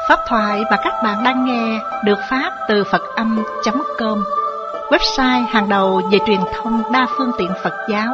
Pháp thoại mà các bạn đang nghe được phát từ Phật Âm.com, website hàng đầu về truyền thông đa phương tiện Phật giáo.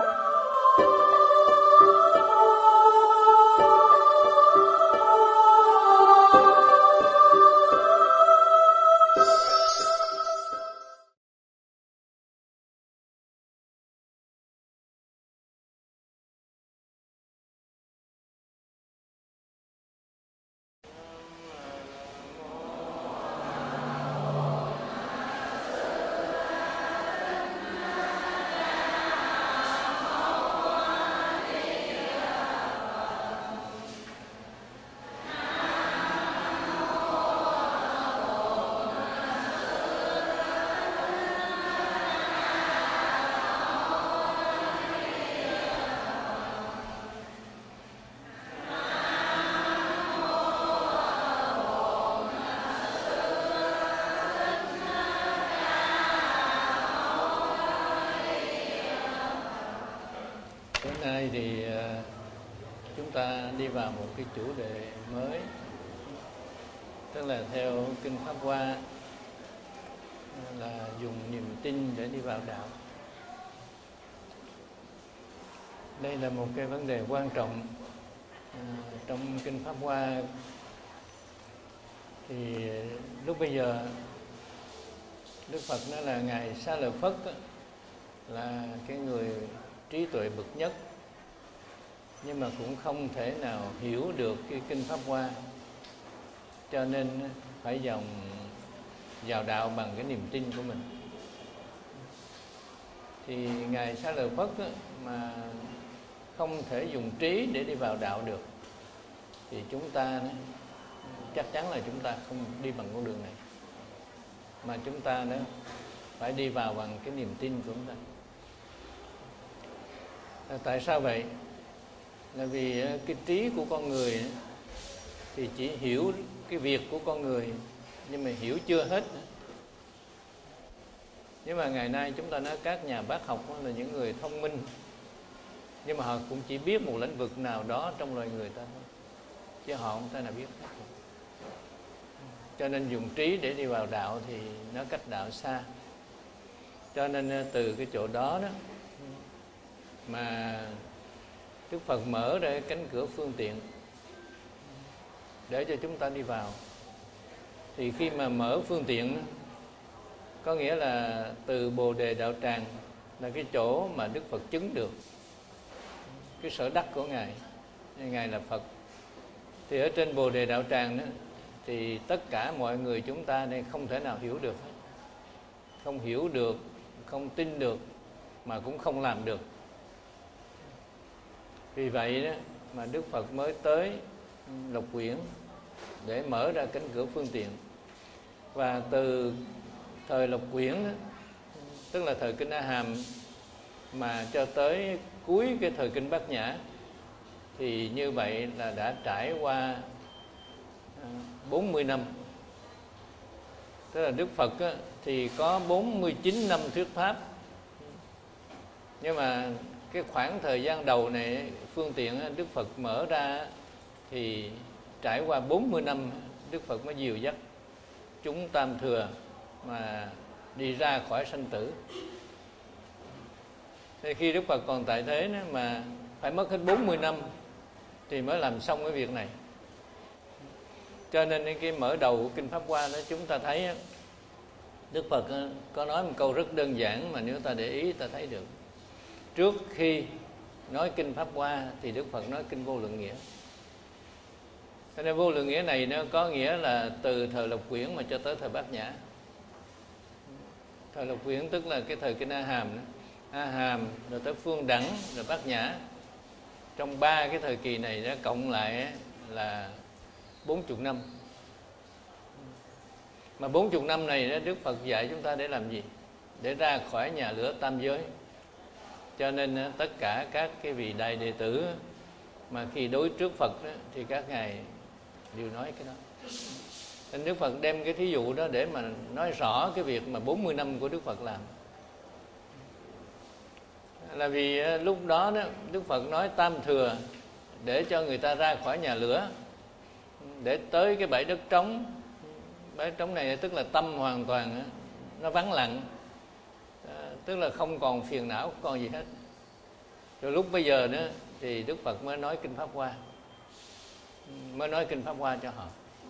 Tối nay thì chúng ta đi vào một cái chủ đề mới, tức là theo Kinh Pháp Hoa là dùng niềm tin để đi vào đạo. Đây là một cái vấn đề quan trọng trong Kinh Pháp Hoa. Thì lúc bây giờ Đức Phật nói là Ngài Xá Lợi Phất là cái người trí tuệ bậc nhất, nhưng mà cũng không thể nào hiểu được cái Kinh Pháp Hoa, cho nên phải vào đạo bằng cái niềm tin của mình. Thì Ngài Xá Lợi Phất mà không thể dùng trí để đi vào đạo được, thì chúng ta chắc chắn là chúng ta không đi bằng con đường này, mà chúng ta phải đi vào bằng cái niềm tin của chúng ta. Tại sao vậy? Là vì cái trí của con người thì chỉ hiểu cái việc của con người, nhưng mà hiểu chưa hết. Nhưng mà ngày nay chúng ta nói các nhà bác học là những người thông minh, nhưng mà họ cũng chỉ biết một lĩnh vực nào đó trong loài người ta thôi, chứ họ không thể nào biết hết. Cho nên dùng trí để đi vào đạo thì nó cách đạo xa. Cho nên từ cái chỗ đó mà Đức Phật mở ra cánh cửa phương tiện để cho chúng ta đi vào. Thì khi mà mở phương tiện, có nghĩa là từ Bồ Đề Đạo Tràng là cái chỗ mà Đức Phật chứng được cái sở đắc của Ngài. Ngài là Phật. Thì ở trên Bồ Đề Đạo Tràng đó, thì tất cả mọi người chúng ta đây không thể nào hiểu được. Không hiểu được, không tin được, mà cũng không làm được. Vì vậy đó mà Đức Phật mới tới Lộc Quyển để mở ra cánh cửa phương tiện. Và từ thời Lộc Quyển đó, tức là thời Kinh A Hàm, mà cho tới cuối cái thời Kinh Bát Nhã, thì như vậy là đã trải qua 40 năm. Tức là Đức Phật thì có 49 năm thuyết pháp, nhưng mà cái khoảng thời gian đầu này phương tiện Đức Phật mở ra thì trải qua 40 năm Đức Phật mới dìu dắt chúng tam thừa mà đi ra khỏi sanh tử. Thì khi Đức Phật còn tại thế mà phải mất hết 40 năm thì mới làm xong cái việc này. Cho nên cái mở đầu của Kinh Pháp Hoa đó chúng ta thấy Đức Phật có nói một câu rất đơn giản mà nếu ta để ý ta thấy được. Trước khi nói Kinh Pháp Hoa thì Đức Phật nói Kinh Vô Lượng Nghĩa. Cho nên Vô Lượng Nghĩa này nó có nghĩa là từ thời Lộc Quyển mà cho tới thời Bát Nhã. Thời Lộc Quyển tức là cái thời Kinh A Hàm đó. A Hàm rồi tới Phương Đẳng rồi Bát Nhã. Trong 3 cái thời kỳ này nó cộng lại là 40 năm. Mà 40 năm này Đức Phật dạy chúng ta để làm gì? Để ra khỏi nhà lửa tam giới. Cho nên tất cả các cái vị đại đệ tử mà khi đối trước Phật đó, thì các ngài đều nói cái đó. Nên Đức Phật đem cái thí dụ đó để mà nói rõ cái việc mà 40 năm của Đức Phật làm. Là vì lúc đó Đức Phật nói tam thừa để cho người ta ra khỏi nhà lửa. để tới cái bãi đất trống. Bãi đất trống này tức là tâm hoàn toàn nó vắng lặng, tức là không còn phiền não, không còn gì hết. Rồi lúc bây giờ nữa thì Đức Phật mới nói kinh Pháp Hoa, cho họ.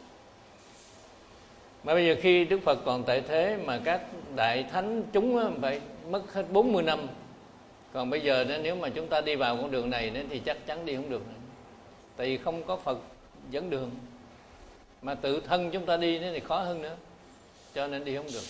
Mà bây giờ khi Đức Phật còn tại thế mà các đại thánh chúng phải mất hết 40 năm. Còn bây giờ đó, nếu mà chúng ta đi vào con đường này thì chắc chắn đi không được. Tại vì không có Phật dẫn đường. Mà tự thân chúng ta đi thì khó hơn nữa, cho nên đi không được.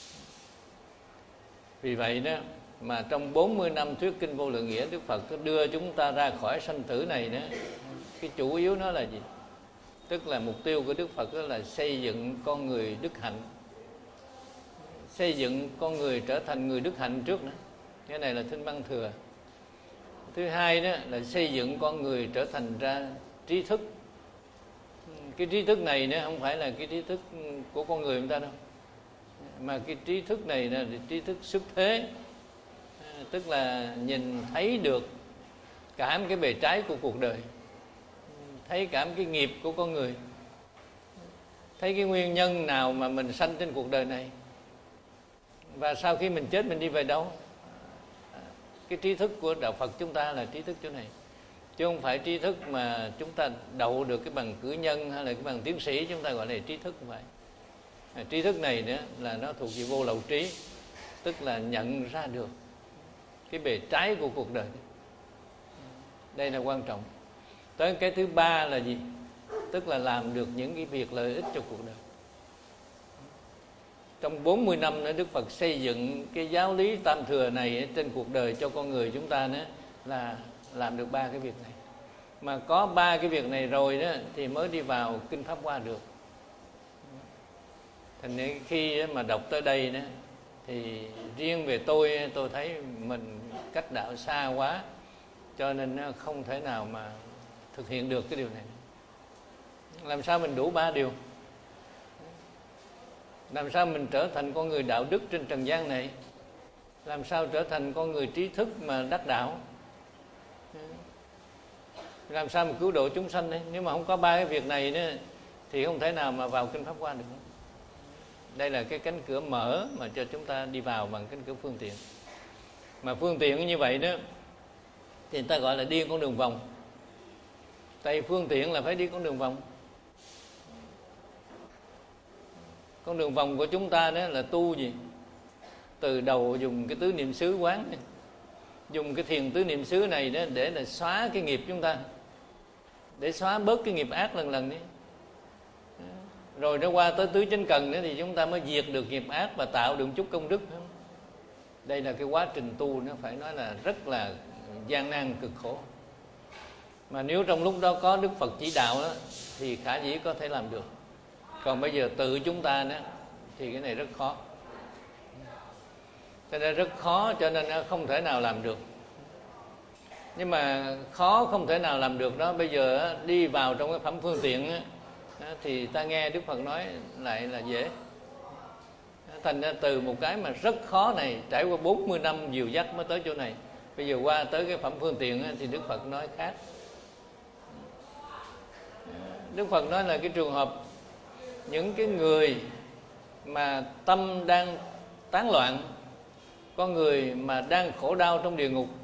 Vì vậy đó mà trong 40 năm thuyết kinh Vô Lượng Nghĩa, Đức Phật đưa chúng ta ra khỏi sanh tử này đó. Cái chủ yếu nó là gì? Tức là mục tiêu của Đức Phật đó là xây dựng con người đức hạnh, xây dựng con người trở thành người đức hạnh trước nữa. Cái này là Thinh Văn Thừa. Thứ hai đó là xây dựng con người trở thành ra trí thức. Cái trí thức này nó không phải là cái trí thức của con người chúng ta đâu, mà cái trí thức này là trí thức xuất thế, tức là nhìn thấy được cả cái bề trái của cuộc đời, thấy cả cái nghiệp của con người, thấy cái nguyên nhân nào mà mình sanh trên cuộc đời này, và sau khi mình chết mình đi về đâu. Cái trí thức của đạo Phật chúng ta là trí thức chỗ này, chứ không phải trí thức mà chúng ta đậu được cái bằng cử nhân hay là cái bằng tiến sĩ chúng ta gọi là trí thức. Không phải. Trí thức này nữa là nó thuộc về vô lậu trí, tức là nhận ra được cái bề trái của cuộc đời. Đây là quan trọng. Tới cái thứ ba là gì? Tức là làm được những cái việc lợi ích cho cuộc đời. Trong 40 năm nữa Đức Phật xây dựng cái giáo lý tam thừa này trên cuộc đời cho con người chúng ta nữa, là làm được ba cái việc này. Mà có ba cái việc này rồi đó thì mới đi vào kinh Pháp Hoa được. Thành nên khi mà đọc tới đây đó thì riêng về tôi thấy mình cách đạo xa quá, cho nên không thể nào mà thực hiện được cái điều này. Làm sao mình đủ ba điều? Làm sao mình trở thành con người đạo đức trên trần gian này? Làm sao trở thành con người trí thức mà đắc đạo? Làm sao mà cứu độ chúng sanh đấy? Nếu mà không có ba cái việc này nữa thì không thể nào mà vào kinh Pháp Hoa được. Đây là cái cánh cửa mở mà cho chúng ta đi vào bằng cánh cửa phương tiện. Mà phương tiện như vậy đó thì người ta gọi là đi con đường vòng. Tại vì phương tiện là phải đi con đường vòng. Con đường vòng của chúng ta đó là tu gì? Từ đầu dùng cái tứ niệm xứ quán này, dùng cái thiền tứ niệm xứ này đó để là xóa cái nghiệp chúng ta, để xóa bớt cái nghiệp ác lần lần đi. Rồi nó qua tới tứ chánh cần nữa thì chúng ta mới diệt được nghiệp ác và tạo được chút công đức. Đây là cái quá trình tu, nó phải nói là rất là gian nan cực khổ. Mà nếu trong lúc đó có Đức Phật chỉ đạo đó, thì khả dĩ có thể làm được. Còn bây giờ tự chúng ta đó thì cái này rất khó. Cho nên rất khó, cho nên không thể nào làm được. Nhưng mà khó không thể nào làm được đó, bây giờ đi vào trong cái phẩm phương tiện thì ta nghe Đức Phật nói lại là dễ. Thành ra từ một cái mà rất khó này, trải qua 40 năm dìu dắt mới tới chỗ này, bây giờ qua tới cái phẩm phương tiện thì Đức Phật nói khác. Đức Phật nói là cái trường hợp những cái người mà tâm đang tán loạn, con người mà đang khổ đau trong địa ngục,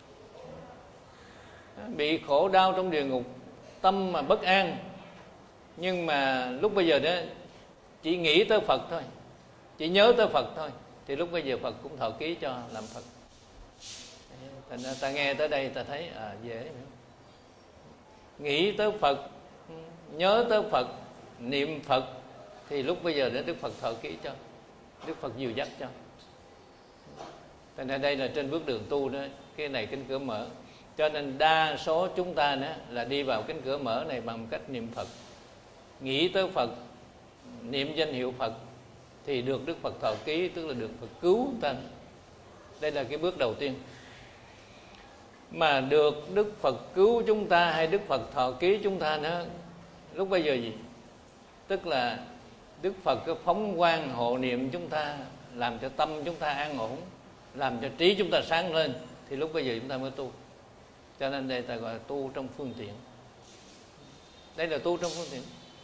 bị khổ đau trong địa ngục, tâm mà bất an, nhưng mà lúc bây giờ đó chỉ nghĩ tới Phật thôi, chỉ nhớ tới Phật thôi, thì lúc bây giờ Phật cũng thọ ký cho làm Phật. Thành ra ta nghe tới đây ta thấy dễ. Nghĩ tới Phật, nhớ tới Phật, niệm Phật, thì lúc bây giờ đó Đức Phật thọ ký cho, Đức Phật dìu dắt cho. Thành ra đây là trên bước đường tu đó, cái này cánh cửa mở. Cho nên đa số chúng ta đó là đi vào cánh cửa mở này bằng cách niệm Phật, nghĩ tới Phật, niệm danh hiệu Phật, thì được Đức Phật thọ ký, tức là được Phật cứu ta. Đây là cái bước đầu tiên. Mà được Đức Phật cứu chúng ta hay Đức Phật thọ ký chúng ta nữa, lúc bây giờ gì? Tức là Đức Phật cái phóng quang hộ niệm chúng ta, làm cho tâm chúng ta an ổn, làm cho trí chúng ta sáng lên, thì lúc bây giờ chúng ta mới tu. Cho nên đây ta gọi là tu trong phương tiện. Đây là tu trong phương tiện.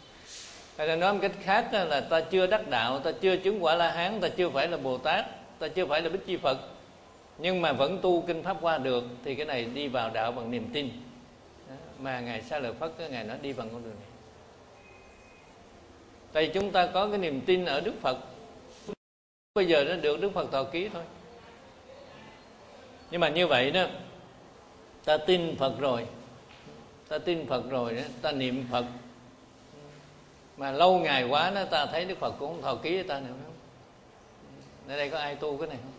Hay là nói một cách khác là ta chưa đắc đạo, ta chưa chứng quả La Hán, ta chưa phải là Bồ Tát, ta chưa phải là Bích Chi Phật, nhưng mà vẫn tu kinh Pháp Hoa được, thì cái này đi vào đạo bằng niềm tin. Mà Ngài Xá Lợi Phất Ngài nói đi bằng con đường này. Tại vì chúng ta có cái niềm tin ở Đức Phật, bây giờ nó được Đức Phật Thọ Ký thôi. Nhưng mà như vậy đó, ta tin Phật rồi, ta niệm Phật, mà lâu ngày quá đó, ta thấy Đức Phật cũng không thọ ký với ta nữa. Ở đây có ai tu cái này không?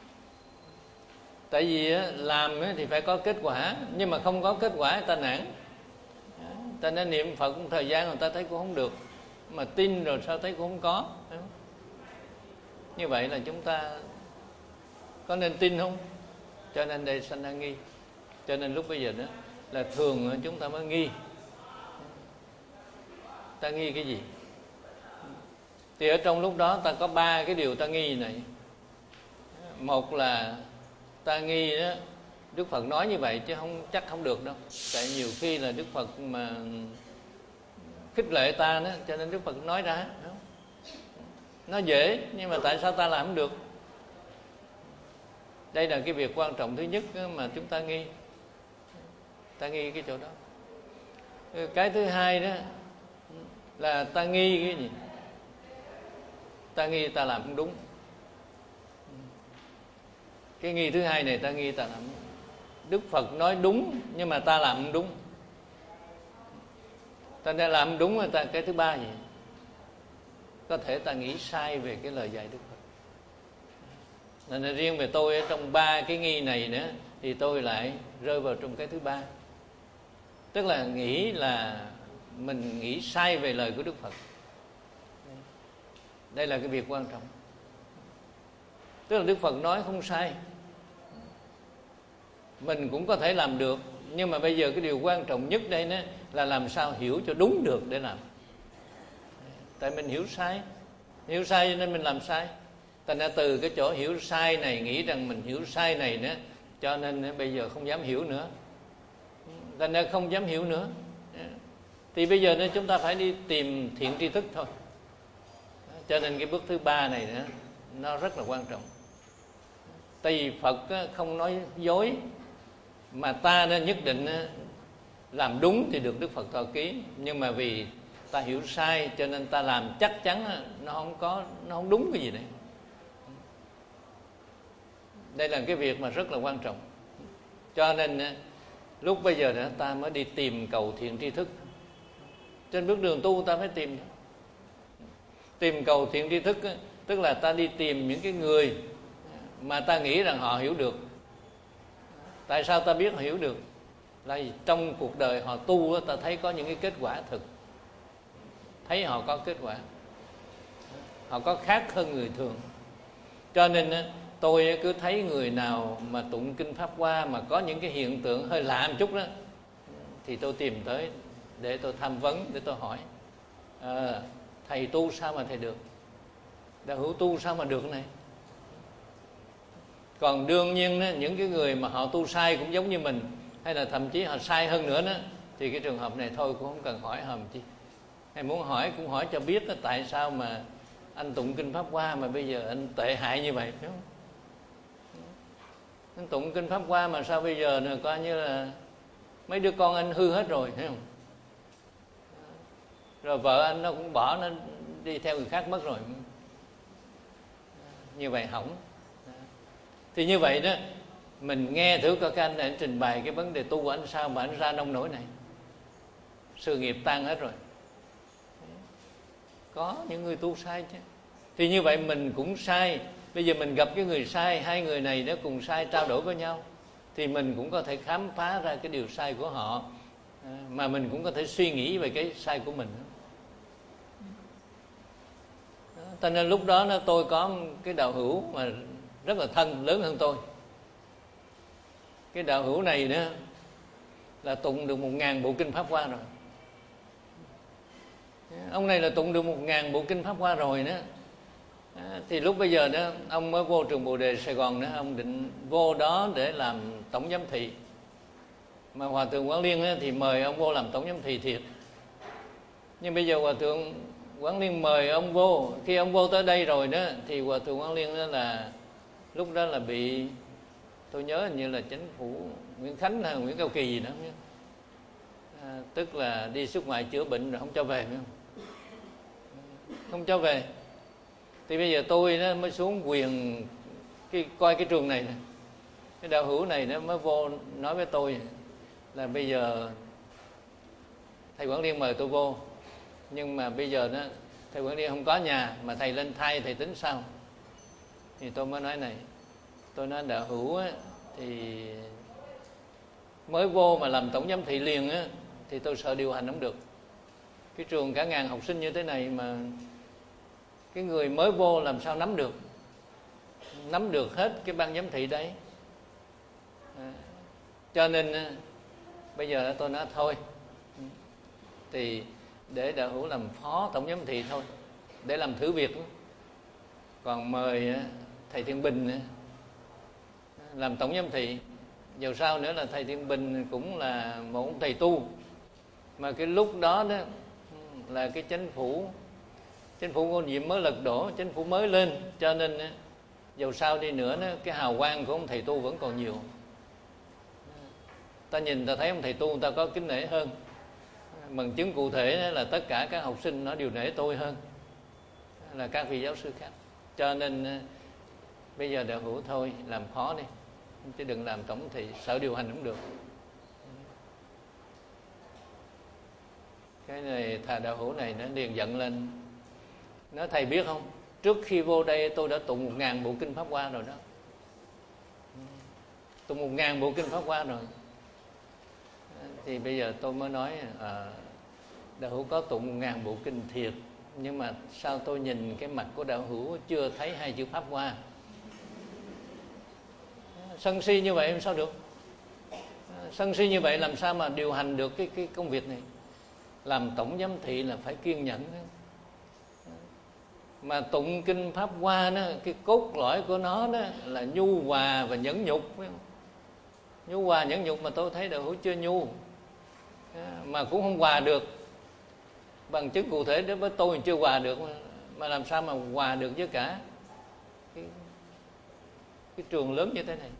Tại vì làm thì phải có kết quả, nhưng mà không có kết quả ta nản. Ta nên niệm Phật một thời gian rồi ta thấy cũng không được, mà tin rồi sao thấy cũng không có. Như vậy là chúng ta có nên tin không? Cho nên đây sanh ra nghi. Cho nên lúc bây giờ đó là thường chúng ta mới nghi. Ta nghi cái gì? Thì ở trong lúc đó ta có 3 cái điều ta nghi này. Một là ta nghi đó, Đức Phật nói như vậy chứ chắc không được đâu. Tại nhiều khi là Đức Phật mà khích lệ ta đó, cho nên Đức Phật nói ra. Nó dễ, nhưng mà tại sao ta làm không được? Đây là cái việc quan trọng thứ nhất mà chúng ta nghi. Ta nghi cái chỗ đó. Cái thứ hai đó là ta nghi cái gì? Ta nghi ta làm không đúng. Cái nghi thứ hai này ta nghi ta làm đúng. Đức Phật nói đúng nhưng mà ta làm không đúng. Ta đã làm không đúng rồi ta. Cái thứ ba gì? Có thể ta nghĩ sai về cái lời dạy Đức Phật. Nên riêng về tôi ở trong 3 cái nghi này nữa, thì tôi lại rơi vào trong cái thứ ba. Tức là nghĩ là mình nghĩ sai về lời của Đức Phật. Đây là cái việc quan trọng. Tức là Đức Phật nói không sai, mình cũng có thể làm được. Nhưng mà bây giờ cái điều quan trọng nhất đây đó là làm sao hiểu cho đúng được để làm. Tại mình hiểu sai cho nên mình làm sai. Thành ra từ cái chỗ hiểu sai này, nghĩ rằng mình hiểu sai này nữa, cho nên bây giờ không dám hiểu nữa. Thành ra không dám hiểu nữa. Thì bây giờ chúng ta phải đi tìm thiện tri thức thôi. Cho nên cái bước thứ ba này nữa, nó rất là quan trọng. Tại vì Phật không nói dối, mà ta nên nhất định làm đúng thì được Đức Phật thọ ký. Nhưng mà vì ta hiểu sai cho nên ta làm chắc chắn nó không đúng cái gì đấy. Đây là cái việc mà rất là quan trọng. Cho nên lúc bây giờ ta mới đi tìm cầu thiện tri thức. Trên bước đường tu ta phải tìm cầu thiện tri thức, tức là ta đi tìm những cái người mà ta nghĩ rằng họ hiểu được. Tại sao ta biết họ hiểu được? Là vì trong cuộc đời họ tu ta thấy có những cái kết quả thực. Thấy họ có kết quả, họ có khác hơn người thường. Cho nên tôi cứ thấy người nào mà tụng kinh Pháp Hoa mà có những cái hiện tượng hơi lạ một chút đó, thì tôi tìm tới để tôi tham vấn, để tôi hỏi thầy tu sao mà thầy được, đạo hữu tu sao mà được này. Còn đương nhiên những cái người mà họ tu sai cũng giống như mình, hay là thậm chí họ sai hơn nữa đó, thì cái trường hợp này thôi cũng không cần hỏi hòm chi. Hay muốn hỏi cũng hỏi cho biết đó, tại sao mà anh tụng kinh Pháp Hoa mà bây giờ anh tệ hại như vậy, đúng không? Anh tụng kinh Pháp Hoa mà sao bây giờ coi như là mấy đứa con anh hư hết rồi, thấy không? Rồi vợ anh nó cũng bỏ, nó đi theo người khác mất rồi. Như vậy hỏng. Thì như vậy đó, mình nghe thử coi cái anh này anh trình bày cái vấn đề tu của anh sao mà anh ra nông nổi này. Sự nghiệp tan hết rồi. Có những người tu sai chứ. Thì như vậy mình cũng sai. Bây giờ mình gặp cái người sai, hai người này nó cùng sai, trao đổi với nhau, thì mình cũng có thể khám phá ra cái điều sai của họ, mà mình cũng có thể suy nghĩ về cái sai của mình. Cho nên lúc đó tôi có cái đạo hữu mà rất là thân, lớn hơn tôi. Cái đạo hữu này nữa là tụng được 1000 bộ kinh Pháp Hoa rồi. Ông này là tụng được 1000 bộ kinh Pháp Hoa rồi nữa. Thì lúc bây giờ đó, ông mới vô trường Bồ Đề Sài Gòn nữa, ông định vô đó để làm tổng giám thị. Mà Hòa thượng Quán Liên thì mời ông vô làm tổng giám thị thiệt. Nhưng bây giờ Hòa thượng Quảng Liên mời ông vô. Khi ông vô tới đây rồi đó thì Hòa thượng Quảng Liên đó là lúc đó là bị, tôi nhớ hình như là chính phủ Nguyễn Khánh hay Nguyễn Cao Kỳ gì đó, tức là đi xuất ngoại chữa bệnh rồi không cho về, không cho về. Thì bây giờ tôi nó mới xuống quyền coi cái trường này nè. Cái đạo hữu này nó mới vô nói với tôi là bây giờ thầy Quảng Liên mời tôi vô, nhưng mà bây giờ đó thầy Quảng Liên không có nhà, mà thầy lên thay thầy tính sao. Thì tôi mới nói này, tôi nói đạo hữu á, thì mới vô mà làm tổng giám thị liền á, thì tôi sợ điều hành không được. Cái trường cả ngàn học sinh như thế này mà cái người mới vô làm sao nắm được hết cái ban giám thị đấy. Cho nên bây giờ tôi nói thôi, thì để đạo hữu làm phó tổng giám thị thôi, để làm thử việc. Còn mời thầy Thiên Bình làm tổng giám thị. Dù sao nữa là thầy Thiên Bình cũng là một ông thầy tu, mà cái lúc đó đó là cái chính phủ Ngô Diệm mới lật đổ, chính phủ mới lên, cho nên dù sao đi nữa đó, cái hào quang của ông thầy tu vẫn còn nhiều. Ta nhìn ta thấy ông thầy tu người ta có kính nể hơn. Bằng chứng cụ thể là tất cả các học sinh nó đều nể tôi hơn là các vị giáo sư khác. Cho nên bây giờ đạo hữu thôi làm phó đi, chứ đừng làm tổng thị, sợ điều hành cũng được. Cái này thà đạo hữu này nó liền giận lên, nói thầy biết không, trước khi vô đây tôi đã tụng 1000 bộ kinh Pháp Hoa rồi đó, tụng 1000 bộ kinh Pháp Hoa rồi. Thì bây giờ tôi mới nói đạo hữu có tụng 1000 bộ kinh thiệt, nhưng mà sao tôi nhìn cái mặt của đạo hữu chưa thấy 2 chữ Pháp Hoa. Sân si như vậy em sao được? Sân si như vậy làm sao mà điều hành được cái công việc này? Làm tổng giám thị là phải kiên nhẫn. Mà tụng kinh Pháp Hoa đó, cái cốt lõi của nó đó là nhu hòa và nhẫn nhục. Nhu hòa nhẫn nhục mà tôi thấy đạo hữu chưa nhu, mà cũng không hòa được. Bằng chứng cụ thể đối với tôi chưa hòa được, mà làm sao mà hòa được với cả cái trường lớn như thế này.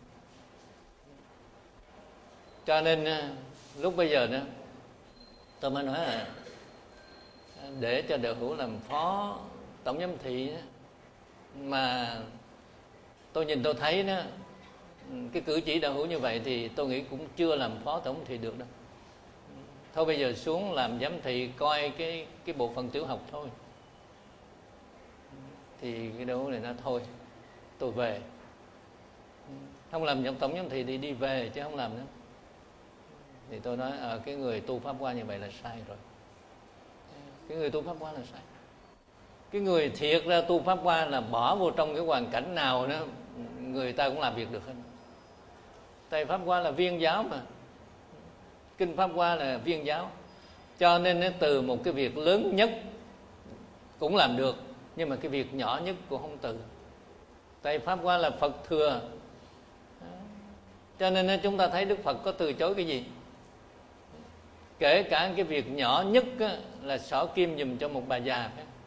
Cho nên lúc bây giờ đó tôi mới nói là để cho đạo hữu làm phó tổng giám thị đó, mà tôi nhìn tôi thấy đó, cái cử chỉ đạo hữu như vậy thì tôi nghĩ cũng chưa làm phó tổng giám thị được đâu. Thôi bây giờ xuống làm giám thị coi cái bộ phận tiểu học thôi. Thì cái đạo hữu này nói thôi tôi về, không làm tổng giám thị thì đi về chứ không làm nữa. Thì tôi nói cái người tu Pháp Hoa như vậy là sai rồi. Cái người tu Pháp Hoa là sai. Cái người thiệt ra tu Pháp Hoa là bỏ vô trong cái hoàn cảnh nào đó người ta cũng làm việc được hết. Tại Pháp Hoa là viên giáo mà, kinh Pháp Hoa là viên giáo, cho nên nó từ một cái việc lớn nhất cũng làm được, nhưng mà cái việc nhỏ nhất cũng không từ. Tại Pháp Hoa là Phật thừa, cho nên chúng ta thấy Đức Phật có từ chối cái gì. Kể cả cái việc nhỏ nhất là xỏ kim giùm cho một bà già.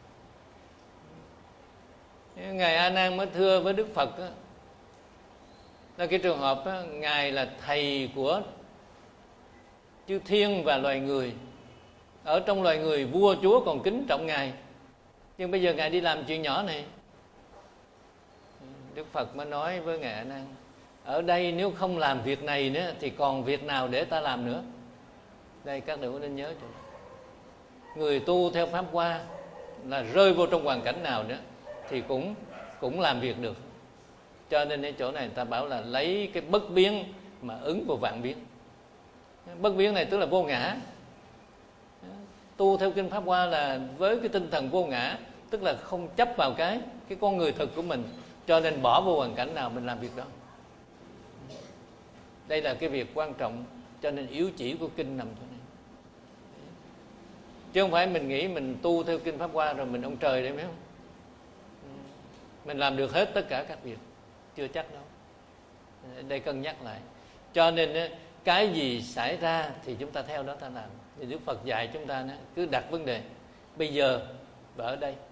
Ngài A Nan mới thưa với Đức Phật là cái trường hợp Ngài là thầy của chư thiên và loài người. Ở trong loài người vua chúa còn kính trọng Ngài, nhưng bây giờ Ngài đi làm chuyện nhỏ này. Đức Phật mới nói với Ngài A Nan, ở đây nếu không làm việc này nữa thì còn việc nào để ta làm nữa. Đây các đạo nên nhớ cho. Người tu theo Pháp Hoa là rơi vô trong hoàn cảnh nào nữa thì cũng làm việc được. Cho nên ở chỗ này ta bảo là lấy cái bất biến mà ứng vào vạn biến. Bất biến này tức là vô ngã. Tu theo kinh Pháp Hoa là với cái tinh thần vô ngã, tức là không chấp vào cái con người thực của mình, cho nên bỏ vô hoàn cảnh nào mình làm việc đó. Đây là cái việc quan trọng, cho nên yếu chỉ của kinh nằm chỗ này. Chứ không phải mình nghĩ mình tu theo kinh Pháp Hoa rồi mình ông trời đấy, phải không? Mình làm được hết tất cả các việc, chưa chắc đâu. Đây cân nhắc lại. Cho nên cái gì xảy ra thì chúng ta theo đó ta làm. Thì Đức Phật dạy chúng ta cứ đặt vấn đề. Bây giờ và ở đây.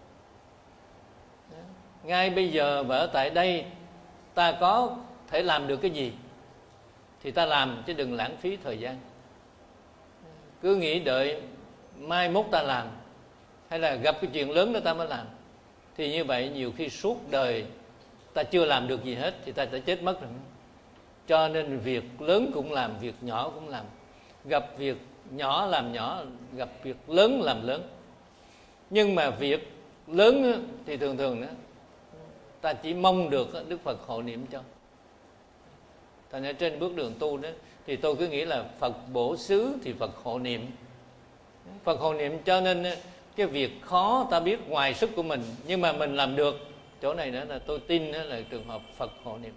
Ngay bây giờ và ở tại đây ta có thể làm được cái gì thì ta làm, chứ đừng lãng phí thời gian. Cứ nghĩ đợi mai mốt ta làm, hay là gặp cái chuyện lớn đó ta mới làm, thì như vậy nhiều khi suốt đời ta chưa làm được gì hết thì ta sẽ chết mất rồi. Cho nên việc lớn cũng làm, việc nhỏ cũng làm. Gặp việc nhỏ làm nhỏ, gặp việc lớn làm lớn. Nhưng mà việc lớn thì thường thường đó, ta chỉ mong được Đức Phật hộ niệm cho. Thành ra trên bước đường tu đó thì tôi cứ nghĩ là Phật bổ xứ thì Phật hộ niệm. Phật hộ niệm cho nên cái việc khó ta biết ngoài sức của mình, nhưng mà mình làm được. Chỗ này nữa là tôi tin đó là trường hợp Phật hộ niệm.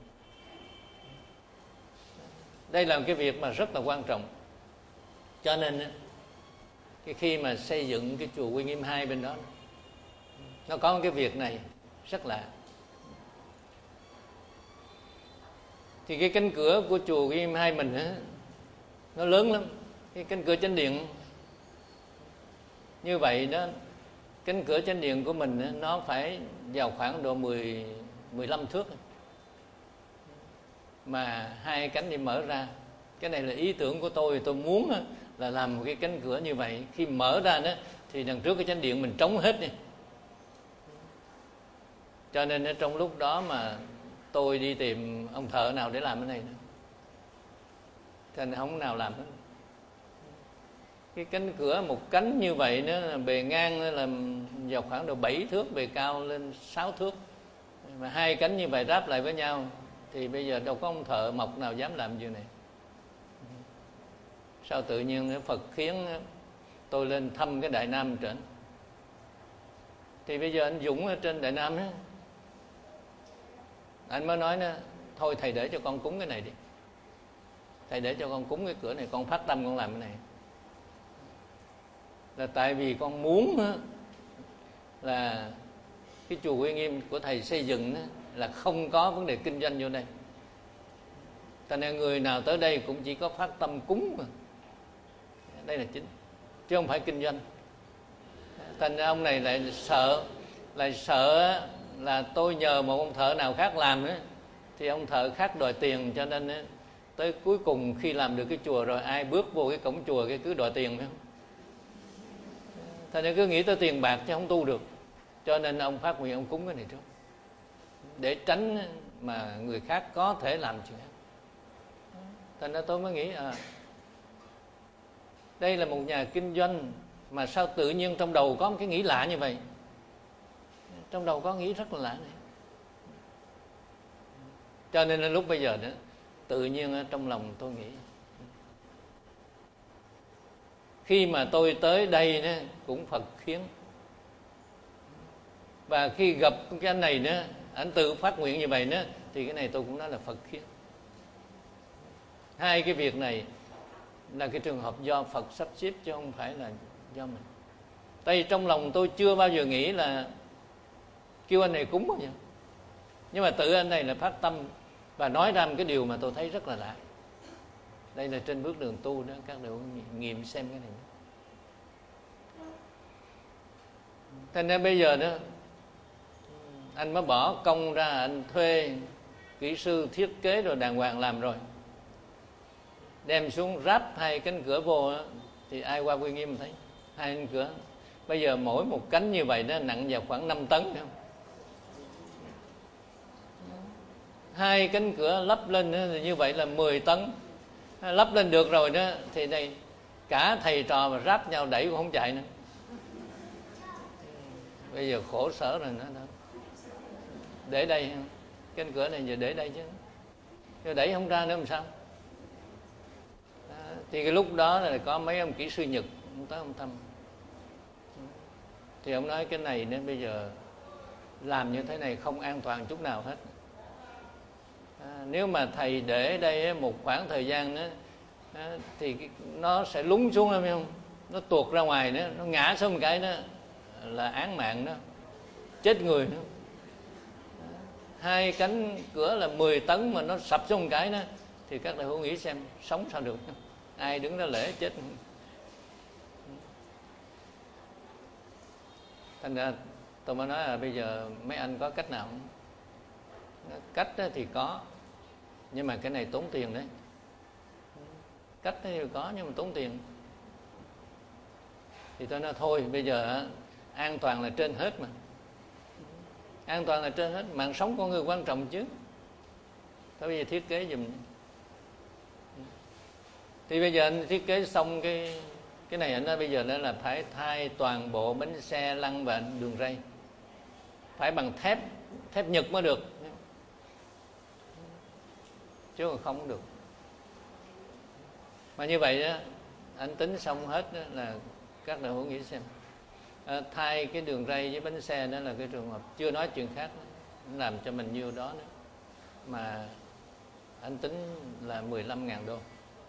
Đây là một cái việc mà rất là quan trọng. Cho nên khi mà xây dựng cái chùa Quy Nghiêm 2 bên đó, nó có một cái việc này rất lạ. Thì cái cánh cửa của chùa Quy Nghiêm 2 mình á, nó lớn lắm. Cái cánh cửa chánh điện như vậy đó, cánh cửa chánh điện của mình á, nó phải vào khoảng độ 15 thước. Mà hai cánh đi mở ra. Cái này là ý tưởng của tôi muốn là làm một cái cánh cửa như vậy. Khi mở ra đó thì đằng trước cái chánh điện mình trống hết đi. Cho nên trong lúc đó mà tôi đi tìm ông thợ nào để làm cái này nữa, cho nên không nào làm hết. Cái cánh cửa một cánh như vậy nữa, bề ngang là vào khoảng độ 7 thước, bề cao lên 6 thước. Mà hai cánh như vậy ráp lại với nhau thì bây giờ đâu có ông thợ mộc nào dám làm chuyện này. Sao tự nhiên Phật khiến tôi lên thăm cái Đại Nam trển. Thì bây giờ anh Dũng ở trên Đại Nam á, anh mới nói thôi thầy để cho con cúng cái này đi. Thầy để cho con cúng cái cửa này, con phát tâm con làm cái này. Là tại vì con muốn là cái chùa Quy Nghiêm của thầy xây dựng là không có vấn đề kinh doanh vô đây. Thành ra người nào tới đây cũng chỉ có phát tâm cúng mà. Đây là chính, chứ không phải kinh doanh. Thành ra ông này lại sợ là tôi nhờ một ông thợ nào khác làm nữa thì ông thợ khác đòi tiền, cho nên tới cuối cùng khi làm được cái chùa rồi, ai bước vô cái cổng chùa cái cứ đòi tiền phải không? Thành ra cứ nghĩ tới tiền bạc chứ không tu được. Cho nên ông phát nguyện ông cúng cái này trước, để tránh mà người khác có thể làm chuyện. Thành ra tôi mới nghĩ đây là một nhà kinh doanh mà sao tự nhiên trong đầu có một cái nghĩ lạ như vậy. Trong đầu có nghĩ rất là lạ này. Cho nên lúc bây giờ đó, tự nhiên trong lòng tôi nghĩ, khi mà tôi tới đây đó, cũng Phật khiến. Và khi gặp cái anh này nữa, anh tự phát nguyện như vậy nữa, thì cái này tôi cũng nói là Phật khiến. Hai cái việc này là cái trường hợp do Phật sắp xếp, chứ không phải là do mình. Tại vì trong lòng tôi chưa bao giờ nghĩ là kêu anh này cúng bao giờ. Nhưng mà tự anh này là phát tâm và nói ra một cái điều mà tôi thấy rất là lạ. Đây là trên bước đường tu đó, các đều nghiệm xem cái này. Thành ra bây giờ đó, anh mới bỏ công ra, anh thuê kỹ sư thiết kế rồi đàng hoàng làm rồi, đem xuống ráp hai cánh cửa vô đó, thì ai qua Quy Nghiêm thấy hai cánh cửa. Bây giờ mỗi một cánh như vậy nó nặng vào khoảng 5 tấn không? Hai cánh cửa lắp lên thì như vậy là 10 tấn. Lắp lên được rồi đó thì đây cả thầy trò mà ráp nhau đẩy cũng không chạy nữa. Bây giờ khổ sở rồi nữa đó. Để đây, cánh cửa này giờ để đây chứ đẩy không ra nữa làm sao? Thì cái lúc đó là có mấy ông kỹ sư Nhật ông tới ông thăm, thì ông nói cái này nên bây giờ làm như thế này không an toàn chút nào hết. Nếu mà thầy để đây một khoảng thời gian nữa thì nó sẽ lún xuống, phải không? Nó tuột ra ngoài nữa, nó ngã xuống một cái đó là án mạng đó, chết người nữa. Hai cánh cửa là 10 tấn mà nó sập xuống một cái đó thì các đại hữu nghĩ xem sống sao được, ai đứng đó lễ chết. Thành ra tôi mới nói là bây giờ mấy anh có cách nào không? Cách thì có, nhưng mà cái này tốn tiền đấy. Cách thì có nhưng mà tốn tiền. Thì tôi nói thôi bây giờ an toàn là trên hết mà. An toàn là trên hết, mạng sống con người quan trọng chứ. Thôi bây giờ thiết kế giùm. Thì bây giờ anh thiết kế xong cái này, anh nói bây giờ đó là phải thay toàn bộ bánh xe lăn và đường ray, phải bằng thép Nhật mới được, chứ còn không được. Mà như vậy đó, anh tính xong hết đó, là các đại hữu nghĩ xem, thay cái đường ray với bánh xe đó là cái trường hợp, chưa nói chuyện khác đó, làm cho mình nhiêu đó nữa, mà anh tính là 15.000 đô.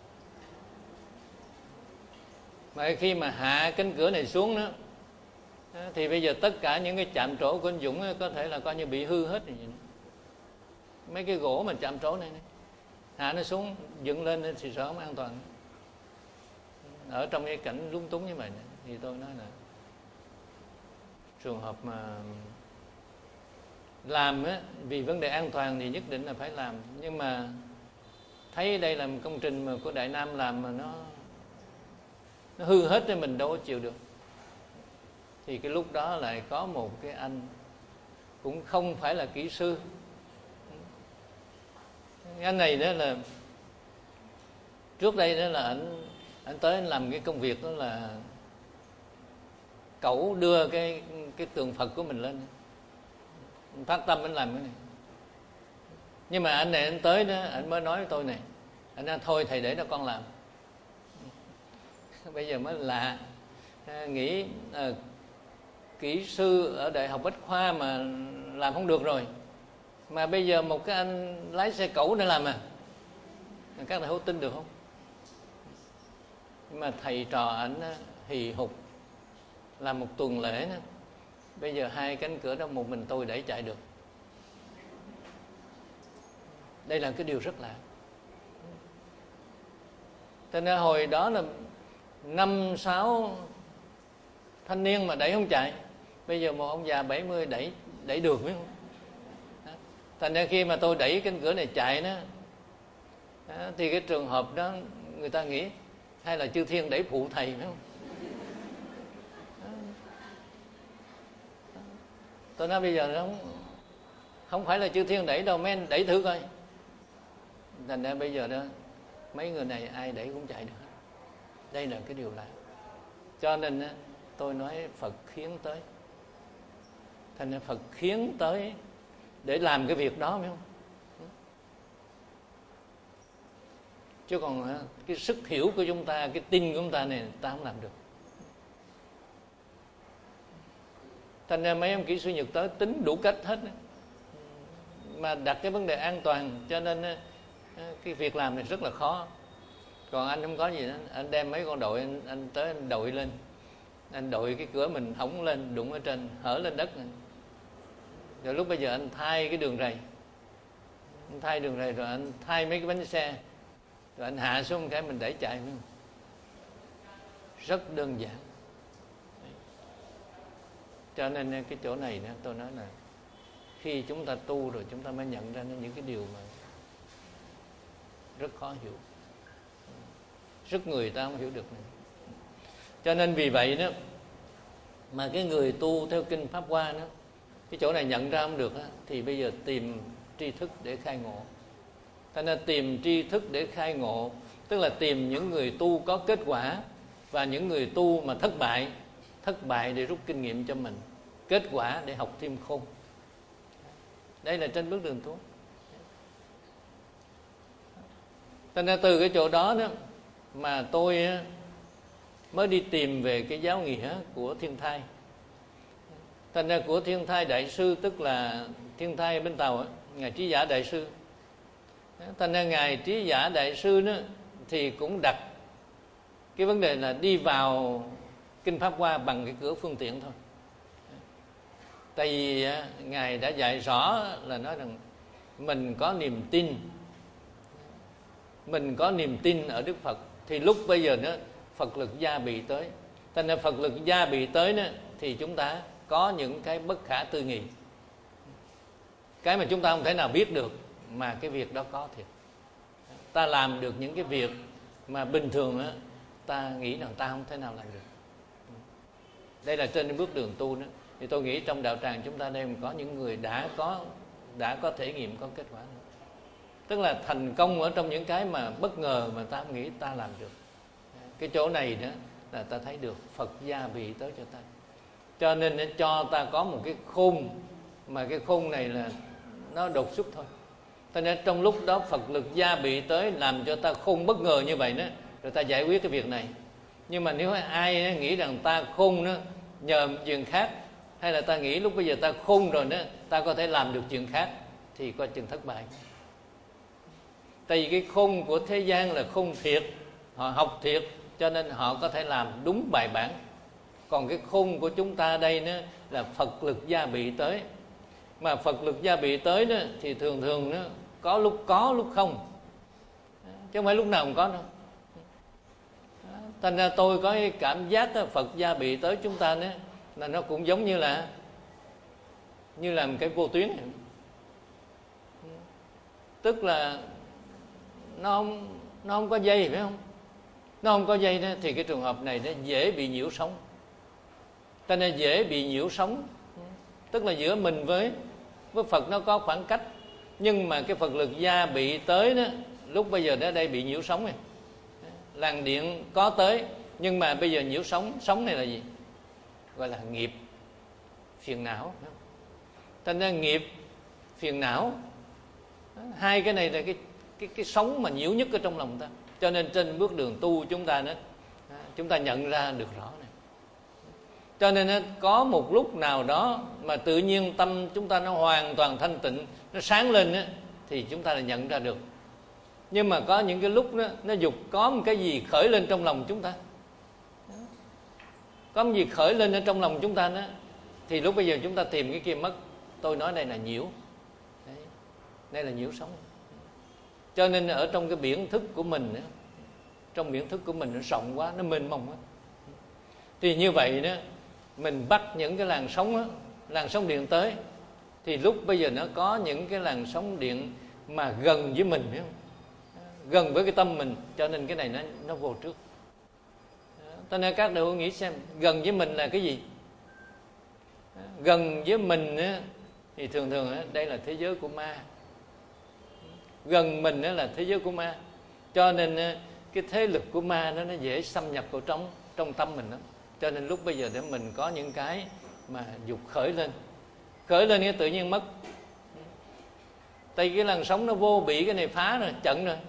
Mà khi mà hạ cánh cửa này xuống đó, thì bây giờ tất cả những cái chạm trổ của anh Dũng có thể là coi như bị hư hết rồi. Mấy cái gỗ mà chạm trổ này hạ nó xuống, dựng lên thì sợ không an toàn. Ở trong cái cảnh lúng túng như vậy này, thì tôi nói là trường hợp mà làm á, vì vấn đề an toàn thì nhất định là phải làm. Nhưng mà thấy đây là một công trình mà của Đại Nam làm mà nó hư hết thì mình đâu có chịu được. Thì cái lúc đó lại có một cái anh cũng không phải là kỹ sư. Anh này đó là trước đây đó là anh tới anh làm cái công việc đó là cẩu đưa cái tượng Phật của mình lên, phát tâm anh làm cái này. Nhưng mà anh này anh tới đó, anh mới nói với tôi này, anh nói thôi thầy để cho con làm. Bây giờ mới lạ, nghĩ kỹ sư ở Đại học Bách Khoa mà làm không được rồi, mà bây giờ một cái anh lái xe cẩu để làm à? Các đại hữu tin được không? Nhưng mà thầy trò ảnh hì hục làm một tuần lễ đó. Bây giờ hai cánh cửa đó một mình tôi đẩy chạy được. Đây là cái điều rất lạ. Cho nên hồi đó là 5-6 thanh niên mà đẩy không chạy. Bây giờ một ông già 70 đẩy được, biết không? Thành ra khi mà tôi đẩy cánh cửa này chạy đó, thì cái trường hợp đó người ta nghĩ hay là chư thiên đẩy phụ thầy, phải không? Tôi nói bây giờ nó không phải là chư thiên đẩy đâu, mấy anh đẩy thử coi. Thành ra bây giờ đó mấy người này ai đẩy cũng chạy được. Đây là cái điều lạ. Cho nên tôi nói Phật khiến tới. Thành ra Phật khiến tới để làm cái việc đó, phải không? Chứ còn cái sức hiểu của chúng ta, cái tin của chúng ta này ta không làm được. Thành ra mấy ông kỹ sư Nhật tới tính đủ cách hết, mà đặt cái vấn đề an toàn, cho nên cái việc làm này rất là khó. Còn anh không có gì đó, anh đem mấy con đội anh tới anh đội lên, anh đội cái cửa mình hỏng lên, đụng ở trên, hở lên đất này. Rồi lúc bây giờ anh thay cái đường rầy, anh thay đường rầy rồi anh thay mấy cái bánh xe, rồi anh hạ xuống cái mình đẩy chạy. Rất đơn giản. Cho nên cái chỗ này đó, tôi nói là khi chúng ta tu rồi chúng ta mới nhận ra những cái điều mà rất khó hiểu, rất người ta không hiểu được này. Cho nên vì vậy đó mà cái người tu theo kinh Pháp Hoa đó, cái chỗ này nhận ra không được đó, thì bây giờ tìm tri thức để khai ngộ. Cho nên tìm tri thức để khai ngộ tức là tìm những người tu có kết quả, và những người tu mà thất bại để rút kinh nghiệm cho mình, kết quả để học thêm khôn. Đây là trên bước đường tu. Cho nên từ cái chỗ đó đó mà tôi mới đi tìm về cái giáo nghĩa của Thiên Thai. Thành ra của Thiên Thai Đại Sư, tức là Thiên Thai bên Tàu, Ngài Trí Giả Đại Sư. Thành ra Ngài Trí Giả Đại Sư đó thì cũng đặt cái vấn đề là đi vào kinh Pháp Hoa bằng cái cửa phương tiện thôi. Tại vì Ngài đã dạy rõ là nói rằng mình có niềm tin ở Đức Phật, thì lúc bây giờ đó Phật lực gia bị tới. Thành ra Phật lực gia bị tới đó, thì chúng ta có những cái bất khả tư nghị, cái mà chúng ta không thể nào biết được, mà cái việc đó có thiệt. Ta làm được những cái việc mà bình thường á ta nghĩ rằng ta không thể nào làm được. Đây là trên bước đường tu đó. Thì tôi nghĩ trong đạo tràng chúng ta đây có những người đã có thể nghiệm, có kết quả nữa. Tức là thành công ở trong những cái mà bất ngờ mà ta không nghĩ ta làm được. Cái chỗ này đó là ta thấy được Phật gia bị tới cho ta. Cho nên cho ta có một cái khôn, mà cái khôn này là nó đột xuất thôi. Cho nên trong lúc đó Phật lực gia bị tới làm cho ta khôn bất ngờ như vậy đó, rồi ta giải quyết cái việc này. Nhưng mà nếu ai nghĩ rằng ta khôn đó nhờ chuyện khác, hay là ta nghĩ lúc bây giờ ta khôn rồi đó ta có thể làm được chuyện khác, thì coi chừng thất bại. Tại vì cái khôn của thế gian là khôn thiệt, họ học thiệt, cho nên họ có thể làm đúng bài bản. Còn cái khôn của chúng ta đây đó là Phật lực gia bị tới. Mà Phật lực gia bị tới đó thì thường thường đó, có lúc không, chứ không phải lúc nào cũng có đâu. Thành ra tôi có cái cảm giác đó, Phật gia bị tới chúng ta đó, là nó cũng giống như là một cái vô tuyến này. Tức là nó không có dây, phải không? Nó không có dây đó, thì cái trường hợp này nó dễ bị nhiễu sóng. Cho nên dễ bị nhiễu sóng. Tức là giữa mình với Phật nó có khoảng cách, nhưng mà cái Phật lực gia bị tới đó, lúc bây giờ nó đây bị nhiễu sóng này. Làn điện có tới, nhưng mà bây giờ nhiễu sóng này là gì? Gọi là nghiệp, phiền não. Thành ra nghiệp, phiền não, hai cái này là cái sóng mà nhiễu nhất ở trong lòng ta. Cho nên trên bước đường tu chúng ta đó, chúng ta nhận ra được rõ này. Cho nên có một lúc nào đó mà tự nhiên tâm chúng ta nó hoàn toàn thanh tịnh, nó sáng lên đó, thì chúng ta là nhận ra được. Nhưng mà có những cái lúc đó, nó dục có một cái gì khởi lên trong lòng chúng ta, có một gì khởi lên ở trong lòng chúng ta đó, thì lúc bây giờ chúng ta tìm cái kia mất. Tôi nói đây là nhiễu. Đây là nhiễu sóng. Cho nên ở trong cái biển thức của mình đó, trong biển thức của mình nó rộng quá, nó mênh mông quá, thì như vậy đó mình bắt những cái làn sóng đó, làn sóng điện tới, thì lúc bây giờ nó có những cái làn sóng điện mà gần với mình, phải không? Gần với cái tâm mình, cho nên cái này nó vô trước. Cho nên các đạo hữu nghĩ xem, gần với mình là cái gì? Gần với mình thì thường thường đây là thế giới của ma. Gần mình là thế giới của ma. Cho nên cái thế lực của ma nó dễ xâm nhập vào trong tâm mình đó. Cho nên lúc bây giờ để mình có những cái mà dục khởi lên cái tự nhiên mất. Tại cái làn sóng nó vô bị cái này phá rồi, chận rồi.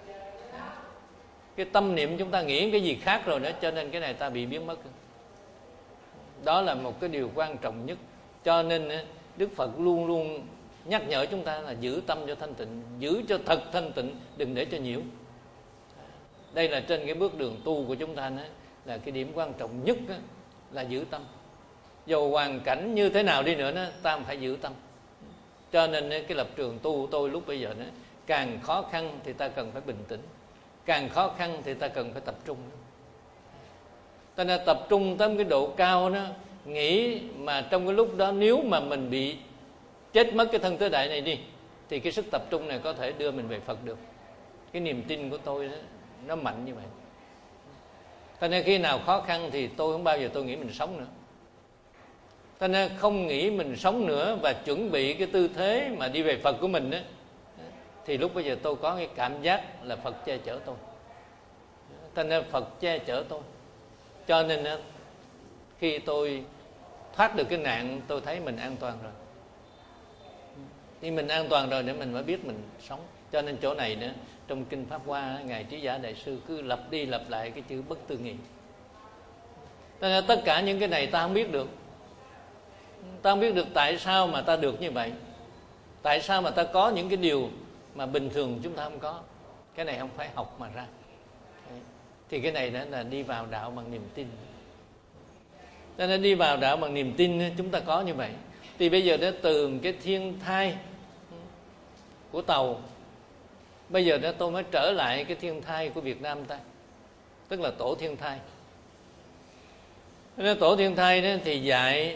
Cái tâm niệm chúng ta nghĩ cái gì khác rồi đó, cho nên cái này ta bị biến mất. Đó là một cái điều quan trọng nhất. Cho nên Đức Phật luôn luôn nhắc nhở chúng ta là giữ tâm cho thanh tịnh, giữ cho thật thanh tịnh, đừng để cho nhiễu. Đây là trên cái bước đường tu của chúng ta đó, là cái điểm quan trọng nhất đó, là giữ tâm. Dù hoàn cảnh như thế nào đi nữa đó, ta phải giữ tâm. Cho nên cái lập trường tu của tôi lúc bây giờ đó, càng khó khăn thì ta cần phải bình tĩnh, càng khó khăn thì ta cần phải tập trung. Ta nên tập trung tới cái độ cao đó, nghĩ mà trong cái lúc đó nếu mà mình bị chết mất cái thân thế đại này đi, thì cái sức tập trung này có thể đưa mình về Phật được. Cái niềm tin của tôi đó, nó mạnh như vậy. Cho nên khi nào khó khăn thì tôi không bao giờ tôi nghĩ mình sống nữa. Cho nên không nghĩ mình sống nữa và chuẩn bị cái tư thế mà đi về Phật của mình đó, thì lúc bây giờ tôi có cái cảm giác là Phật che chở tôi. Cho nên Phật che chở tôi. Cho nên khi tôi thoát được cái nạn, tôi thấy mình an toàn rồi. Khi mình an toàn rồi để mình mới biết mình sống. Cho nên chỗ này nữa, trong Kinh Pháp Hoa, Ngài Trí Giả Đại Sư cứ lặp đi lặp lại cái chữ bất tư nghị. Cho nên tất cả những cái này ta không biết được. Ta không biết được tại sao mà ta được như vậy. Tại sao mà ta có những cái điều mà bình thường chúng ta không có. Cái này không phải học mà ra. Thì cái này đó là đi vào đạo bằng niềm tin. Cho nên đi vào đạo bằng niềm tin chúng ta có như vậy. Thì bây giờ đó từ cái thiên thai của Tàu, bây giờ đó tôi mới trở lại cái thiên thai của Việt Nam ta, tức là tổ thiên thai. Nên tổ thiên thai đó thì dạy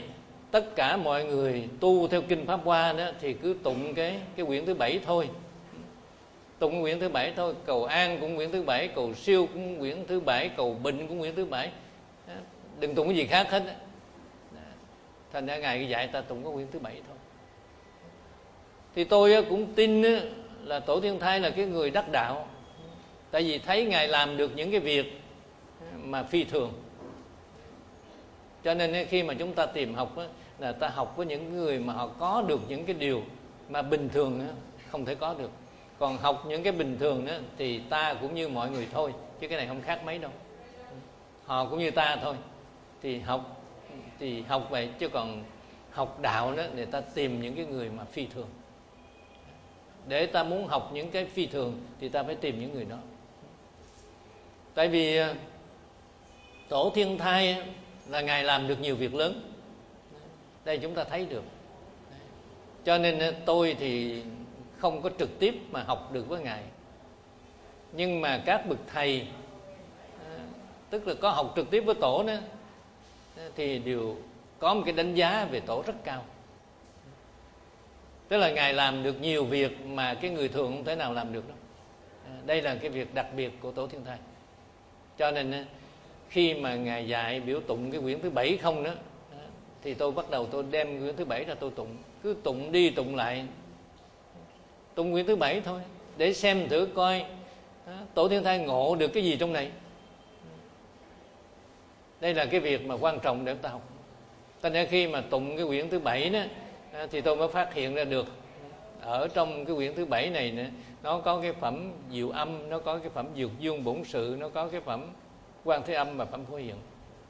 tất cả mọi người tu theo kinh Pháp Hoa đó thì cứ tụng cái quyển thứ 7 thôi. Tụng quyển thứ 7 thôi. Cầu an cũng quyển thứ 7, cầu siêu cũng quyển thứ 7, cầu bệnh cũng quyển thứ 7. Đừng tụng cái gì khác hết. Thành ra Ngài dạy ta tụng có quyển thứ 7 thôi. Thì tôi cũng tin là Tổ Thiên Thai là cái người đắc đạo. Tại vì thấy Ngài làm được những cái việc mà phi thường. Cho nên khi mà chúng ta tìm học là ta học với những người mà họ có được những cái điều mà bình thường không thể có được. Còn học những cái bình thường thì ta cũng như mọi người thôi, chứ cái này không khác mấy đâu. Họ cũng như ta thôi. Thì học vậy, chứ còn học đạo đó để ta tìm những cái người mà phi thường. Để ta muốn học những cái phi thường thì ta phải tìm những người đó. Tại vì Tổ Thiên Thai là Ngài làm được nhiều việc lớn. Đây chúng ta thấy được. Cho nên tôi thì không có trực tiếp mà học được với Ngài. Nhưng mà các bậc thầy, tức là có học trực tiếp với Tổ đó, thì đều có một cái đánh giá về Tổ rất cao. Tức là Ngài làm được nhiều việc mà cái người thường không thể nào làm được đâu. Đây là cái việc đặc biệt của Tổ Thiên Thai. Cho nên khi mà Ngài dạy biểu tụng cái quyển thứ 7 không đó, thì tôi bắt đầu tôi đem quyển thứ 7 ra tôi tụng. Cứ tụng đi tụng lại, tụng quyển thứ 7 thôi, để xem thử coi Tổ Thiên Thai ngộ được cái gì trong này. Đây là cái việc mà quan trọng để chúng ta học. Cho nên khi mà tụng cái quyển thứ 7 đó, thì tôi mới phát hiện ra được ở trong cái quyển thứ 7 này nữa, nó có cái phẩm diệu âm, nó có cái phẩm dược dương bổn sự, nó có cái phẩm Quan Thế Âm và phẩm Phổ Hiền.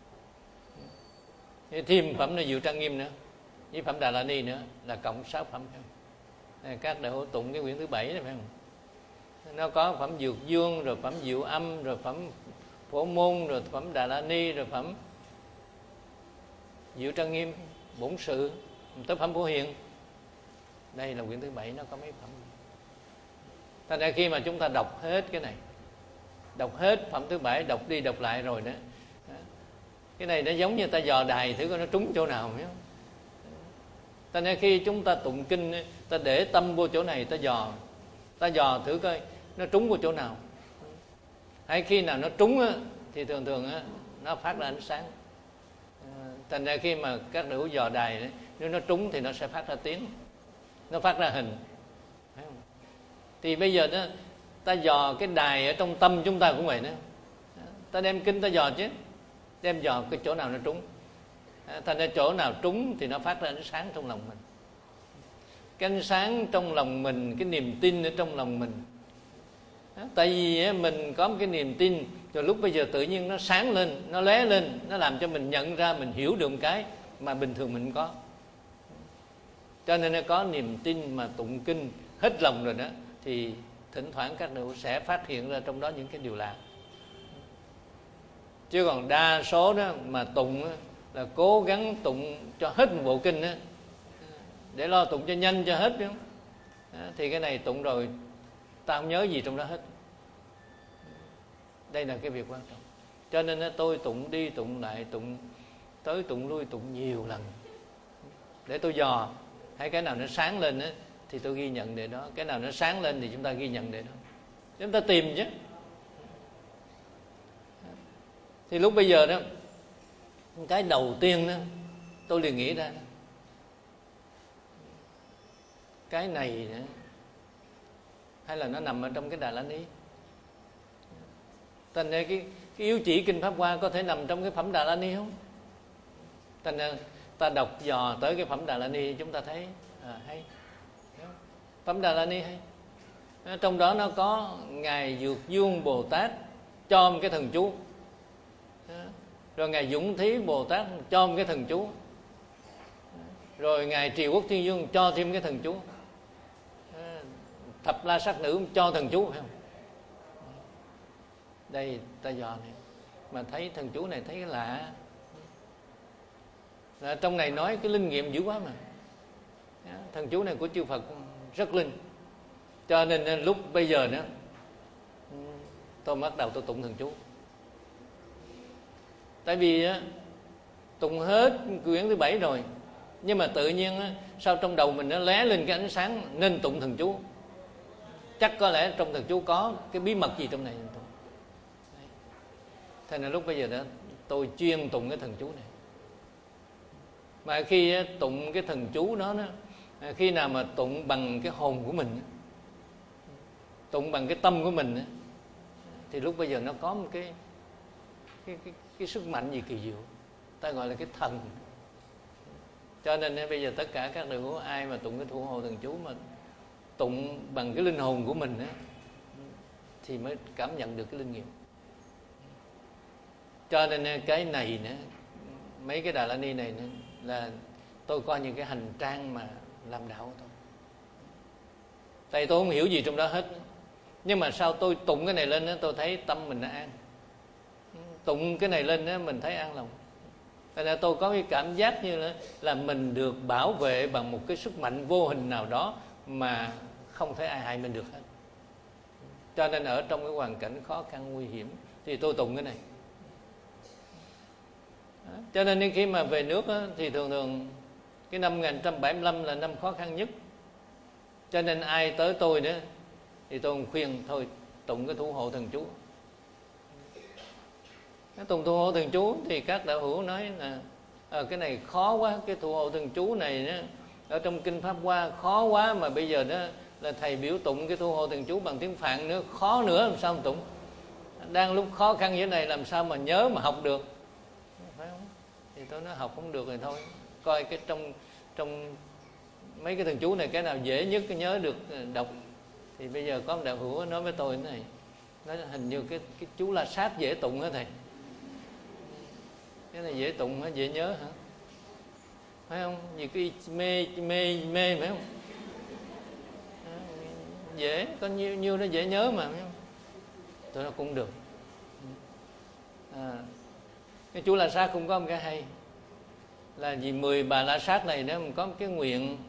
Thêm phẩm là Diệu Trang Nghiêm nữa, với phẩm Đà La Ni nữa, là cộng 6 phẩm. Các đại hữu tụng cái quyển thứ 7 này phải không? Nó có phẩm Dược Dương, rồi phẩm Diệu Âm, rồi phẩm Phổ Môn, rồi phẩm Đà La Ni, rồi phẩm Diệu Trang Nghiêm, bổn sự, tới phẩm Phổ Hiền. Đây là quyển thứ 7, nó có mấy phẩm. Thành ra khi mà chúng ta đọc hết cái này, đọc hết phẩm thứ 7, đọc đi đọc lại rồi đó, cái này nó giống như ta dò đài thử coi nó trúng chỗ nào, hiểu không? Thành ra khi chúng ta tụng kinh, ta để tâm vô chỗ này, ta dò thử coi nó trúng vô chỗ nào. Hay khi nào nó trúng thì thường nó phát ra ánh sáng. Thành ra khi mà các đại hữu dò đài, nếu nó trúng thì nó sẽ phát ra tiếng, nó phát ra hình. Thì bây giờ đó, ta dò cái đài ở trong tâm chúng ta cũng vậy đó. Ta đem kinh ta dò chứ, đem dò cái chỗ nào nó trúng. Thành ra chỗ nào trúng thì nó phát ra ánh sáng trong lòng mình. Cái ánh sáng trong lòng mình, cái niềm tin ở trong lòng mình. Tại vì mình có một cái niềm tin, rồi lúc bây giờ tự nhiên nó sáng lên, nó lóe lên, nó làm cho mình nhận ra, mình hiểu được một cái mà bình thường mình không có. Cho nên nó có niềm tin mà tụng kinh hết lòng rồi đó, thì thỉnh thoảng các đại hữu sẽ phát hiện ra trong đó những cái điều lạ. Chứ còn đa số đó mà tụng là cố gắng tụng cho hết một bộ kinh đó, để lo tụng cho nhanh cho hết đó. Thì cái này tụng rồi ta không nhớ gì trong đó hết. Đây là cái việc quan trọng. Cho nên tôi tụng đi tụng lại, tụng tới tụng lui, tụng nhiều lần để tôi dò. Hay cái nào nó sáng lên thì tôi ghi nhận để đó. Cái nào nó sáng lên thì chúng ta ghi nhận để đó. Chúng ta tìm chứ. Thì lúc bây giờ đó, cái đầu tiên đó tôi liền nghĩ ra, cái này nữa, hay là nó nằm ở trong cái Đà La Ni. Thành ra cái yếu chỉ kinh Pháp Hoa có thể nằm trong cái phẩm Đà La Ni không? Thành ra ta đọc dò tới cái phẩm Đà La Ni, chúng ta thấy hay. Phẩm Đà La Ni hay. Trong đó nó có Ngài Dược Dương Bồ Tát cho một cái thần chú, rồi Ngài Dũng Thí Bồ Tát cho một cái thần chú, rồi Ngài Trì Quốc Thiên Dương cho thêm cái thần chú, Thập La Sát Nữ cho thần chú, phải không? Đây ta dò này mà thấy thần chú này thấy cái lạ. Trong này nói cái linh nghiệm dữ quá mà. Thần chú này của chư Phật rất linh. Cho nên lúc bây giờ đó tôi bắt đầu tôi tụng thần chú. Tại vì tụng hết quyển thứ 7 rồi, Nhưng mà tự nhiên sau trong đầu mình nó lóe lên cái ánh sáng nên tụng thần chú. Chắc có lẽ trong thần chú có cái bí mật gì trong này. Thế nên lúc bây giờ đó tôi chuyên tụng cái thần chú này. Mà khi tụng cái thần chú đó, khi nào mà tụng bằng cái hồn của mình, tụng bằng cái tâm của mình, thì lúc bây giờ nó có một cái sức mạnh gì kỳ diệu, ta gọi là cái thần. Cho nên bây giờ tất cả các đạo hữu ai mà tụng cái thủ hộ thần chú mà tụng bằng cái linh hồn của mình thì mới cảm nhận được cái linh nghiệm. Cho nên cái này nữa, mấy cái Đà La Ni này nữa, là tôi coi những cái hành trang mà làm đạo thôi. Tại tôi không hiểu gì trong đó hết, nhưng mà sau tôi tụng cái này lên tôi thấy tâm mình nó an. Tụng cái này lên mình thấy an lòng. Tại nên tôi có cái cảm giác như là mình được bảo vệ bằng một cái sức mạnh vô hình nào đó mà không thể ai hại mình được hết. Cho nên ở trong cái hoàn cảnh khó khăn nguy hiểm thì tôi tụng cái này. Cho nên đến khi mà về nước thì thường cái năm 1975 là năm khó khăn nhất. Cho nên ai tới tôi nữa thì tôi khuyên thôi tụng cái thủ hộ thần chú. Cái tụng thủ hộ thần chú thì các đạo hữu nói là cái này khó quá, cái thủ hộ thần chú này đó, ở trong kinh Pháp Hoa khó quá, mà bây giờ đó là thầy biểu tụng cái thủ hộ thần chú bằng tiếng Phạn nữa, khó nữa, làm sao mà tụng? Đang lúc khó khăn như thế này làm sao mà nhớ mà học được, phải không? Thì tôi nói học không được thì thôi, coi cái trong mấy cái thần chú này cái nào dễ nhất cái nhớ được đọc. Thì bây giờ có một đạo hữu nói với tôi thế này, nói hình như cái chú La Sát dễ tụng hả thầy? Cái này dễ tụng hả, dễ nhớ hả? Phải không? Vì cái mê phải không? Dễ, có nhiêu nó dễ nhớ mà, phải không? Tôi nói cũng được. Cái chú La Sát cũng có một cái hay, là vì 10 bà La Sát này đó có một cái nguyện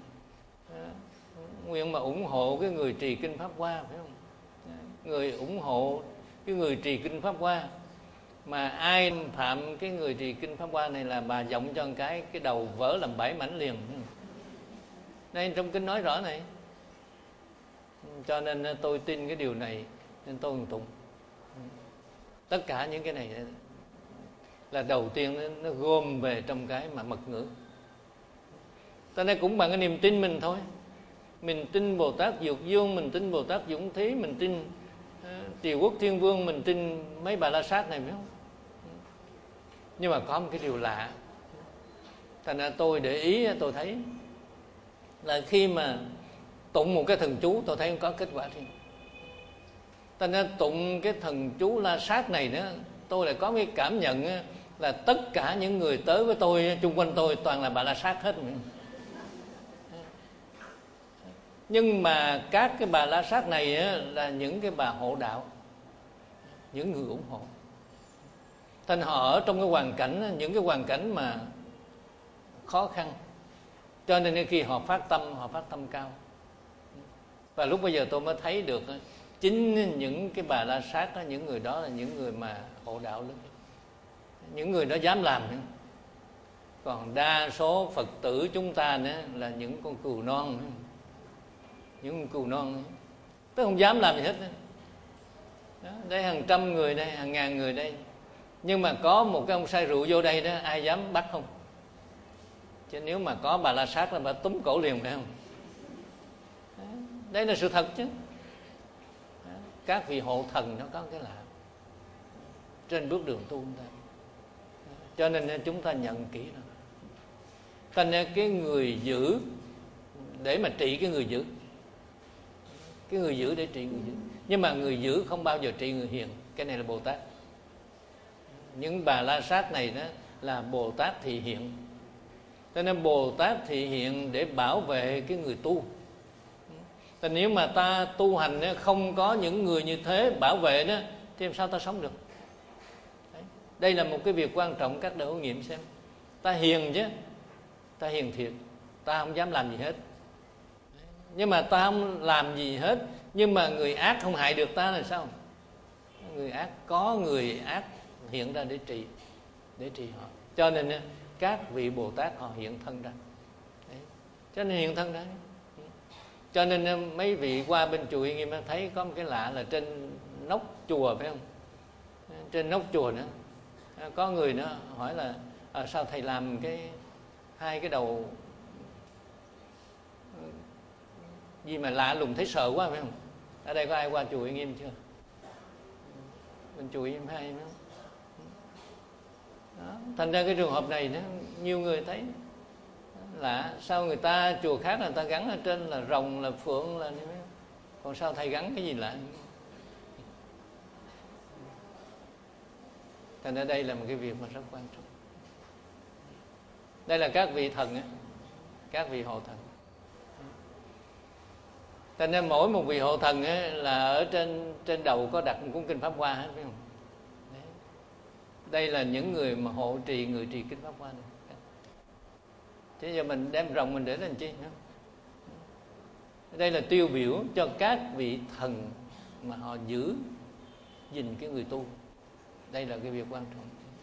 mà ủng hộ cái người trì kinh Pháp Hoa, phải không? Người ủng hộ cái người trì kinh Pháp Hoa, mà ai phạm cái người trì kinh Pháp Hoa này là bà giọng cho một cái đầu vỡ làm 7 mảnh liền. Nên trong kinh nói rõ này. Cho nên tôi tin cái điều này nên tôi tụng. Tất cả những cái này là đầu tiên nó gom về trong cái mà mật ngữ. Ta nói cũng bằng cái niềm tin mình thôi. Mình tin Bồ Tát Dược Dương, mình tin Bồ Tát Dũng Thí, mình tin Triều Quốc Thiên Vương, mình tin mấy bà La Sát này, phải không? Nhưng mà có một cái điều lạ. Thành ra tôi để ý, tôi thấy là khi mà tụng một cái thần chú tôi thấy không có kết quả riêng. Thành ra tụng cái thần chú La Sát này nữa, tôi lại có cái cảm nhận là tất cả những người tới với tôi, chung quanh tôi toàn là bà La Sát hết. Nhưng mà các cái bà La Sát này là những cái bà hộ đạo, những người ủng hộ. Thành họ ở trong cái hoàn cảnh, những cái hoàn cảnh mà khó khăn, cho nên khi họ phát tâm cao. Và lúc bây giờ tôi mới thấy được chính những cái bà La Sát đó, những người đó là những người mà hộ đạo lớn, những người đó dám làm. Còn đa số Phật tử chúng ta nữa là những con cừu non, những con cừu non tôi không dám làm gì hết. Đó, đây hàng trăm người đây, hàng ngàn người đây, nhưng mà có một cái ông say rượu vô đây đó, ai dám bắt không? Chứ nếu mà có bà La Sát là bà túm cổ liền, phải không? Đây là sự thật chứ. Các vị hộ thần nó có cái lạ trên bước đường tu chúng ta. Cho nên chúng ta nhận kỹ đó. Thành ra cái người giữ để mà trị cái người giữ, cái người giữ để trị người giữ. Nhưng mà người giữ không bao giờ trị người hiền. Cái này là Bồ Tát. Những bà La Sát này đó là Bồ Tát thị hiện. Cho nên Bồ Tát thị hiện để bảo vệ cái người tu. Thì nếu mà ta tu hành không có những người như thế bảo vệ đó, thì làm sao ta sống được? Đấy. Đây là một cái việc quan trọng, các đạo hữu nghiệm xem. Ta hiền chứ, ta hiền thiệt, ta không dám làm gì hết. Đấy. Nhưng mà ta không làm gì hết, nhưng mà người ác không hại được ta là sao? Người ác có người ác hiện ra để trị họ. Cho nên các vị Bồ Tát họ hiện thân ra. cho nên hiện thân đó. Cho nên mấy vị qua bên chùa Uy Nghiêm thấy có một cái lạ là trên nóc chùa, phải không? Trên nóc chùa nữa có người nữa hỏi là sao thầy làm hai cái đầu gì mà lạ lùng thấy sợ quá, phải không? Ở đây có ai qua chùa Uy Nghiêm chưa? Bên chùa Uy Nghiêm hay nữa. Đó. Thành ra cái trường hợp này đó, nhiều người thấy lạ, sao người ta chùa khác người ta gắn ở trên là rồng, là phượng, là còn sao thầy gắn cái gì lạ? Thành ra đây là một cái việc mà rất quan trọng. Đây là các vị thần á, các vị hộ thần. Thành ra mỗi một vị hộ thần á, là ở trên đầu có đặt một cuốn kinh Pháp Hoa hết, phải không? Đấy. Đây là những người mà hộ trì, người trì kinh Pháp Hoa này. Chứ giờ mình đem rồng mình để làm chi nữa? Đây là tiêu biểu cho các vị thần mà họ giữ gìn cái người tu. Đây là cái việc quan trọng.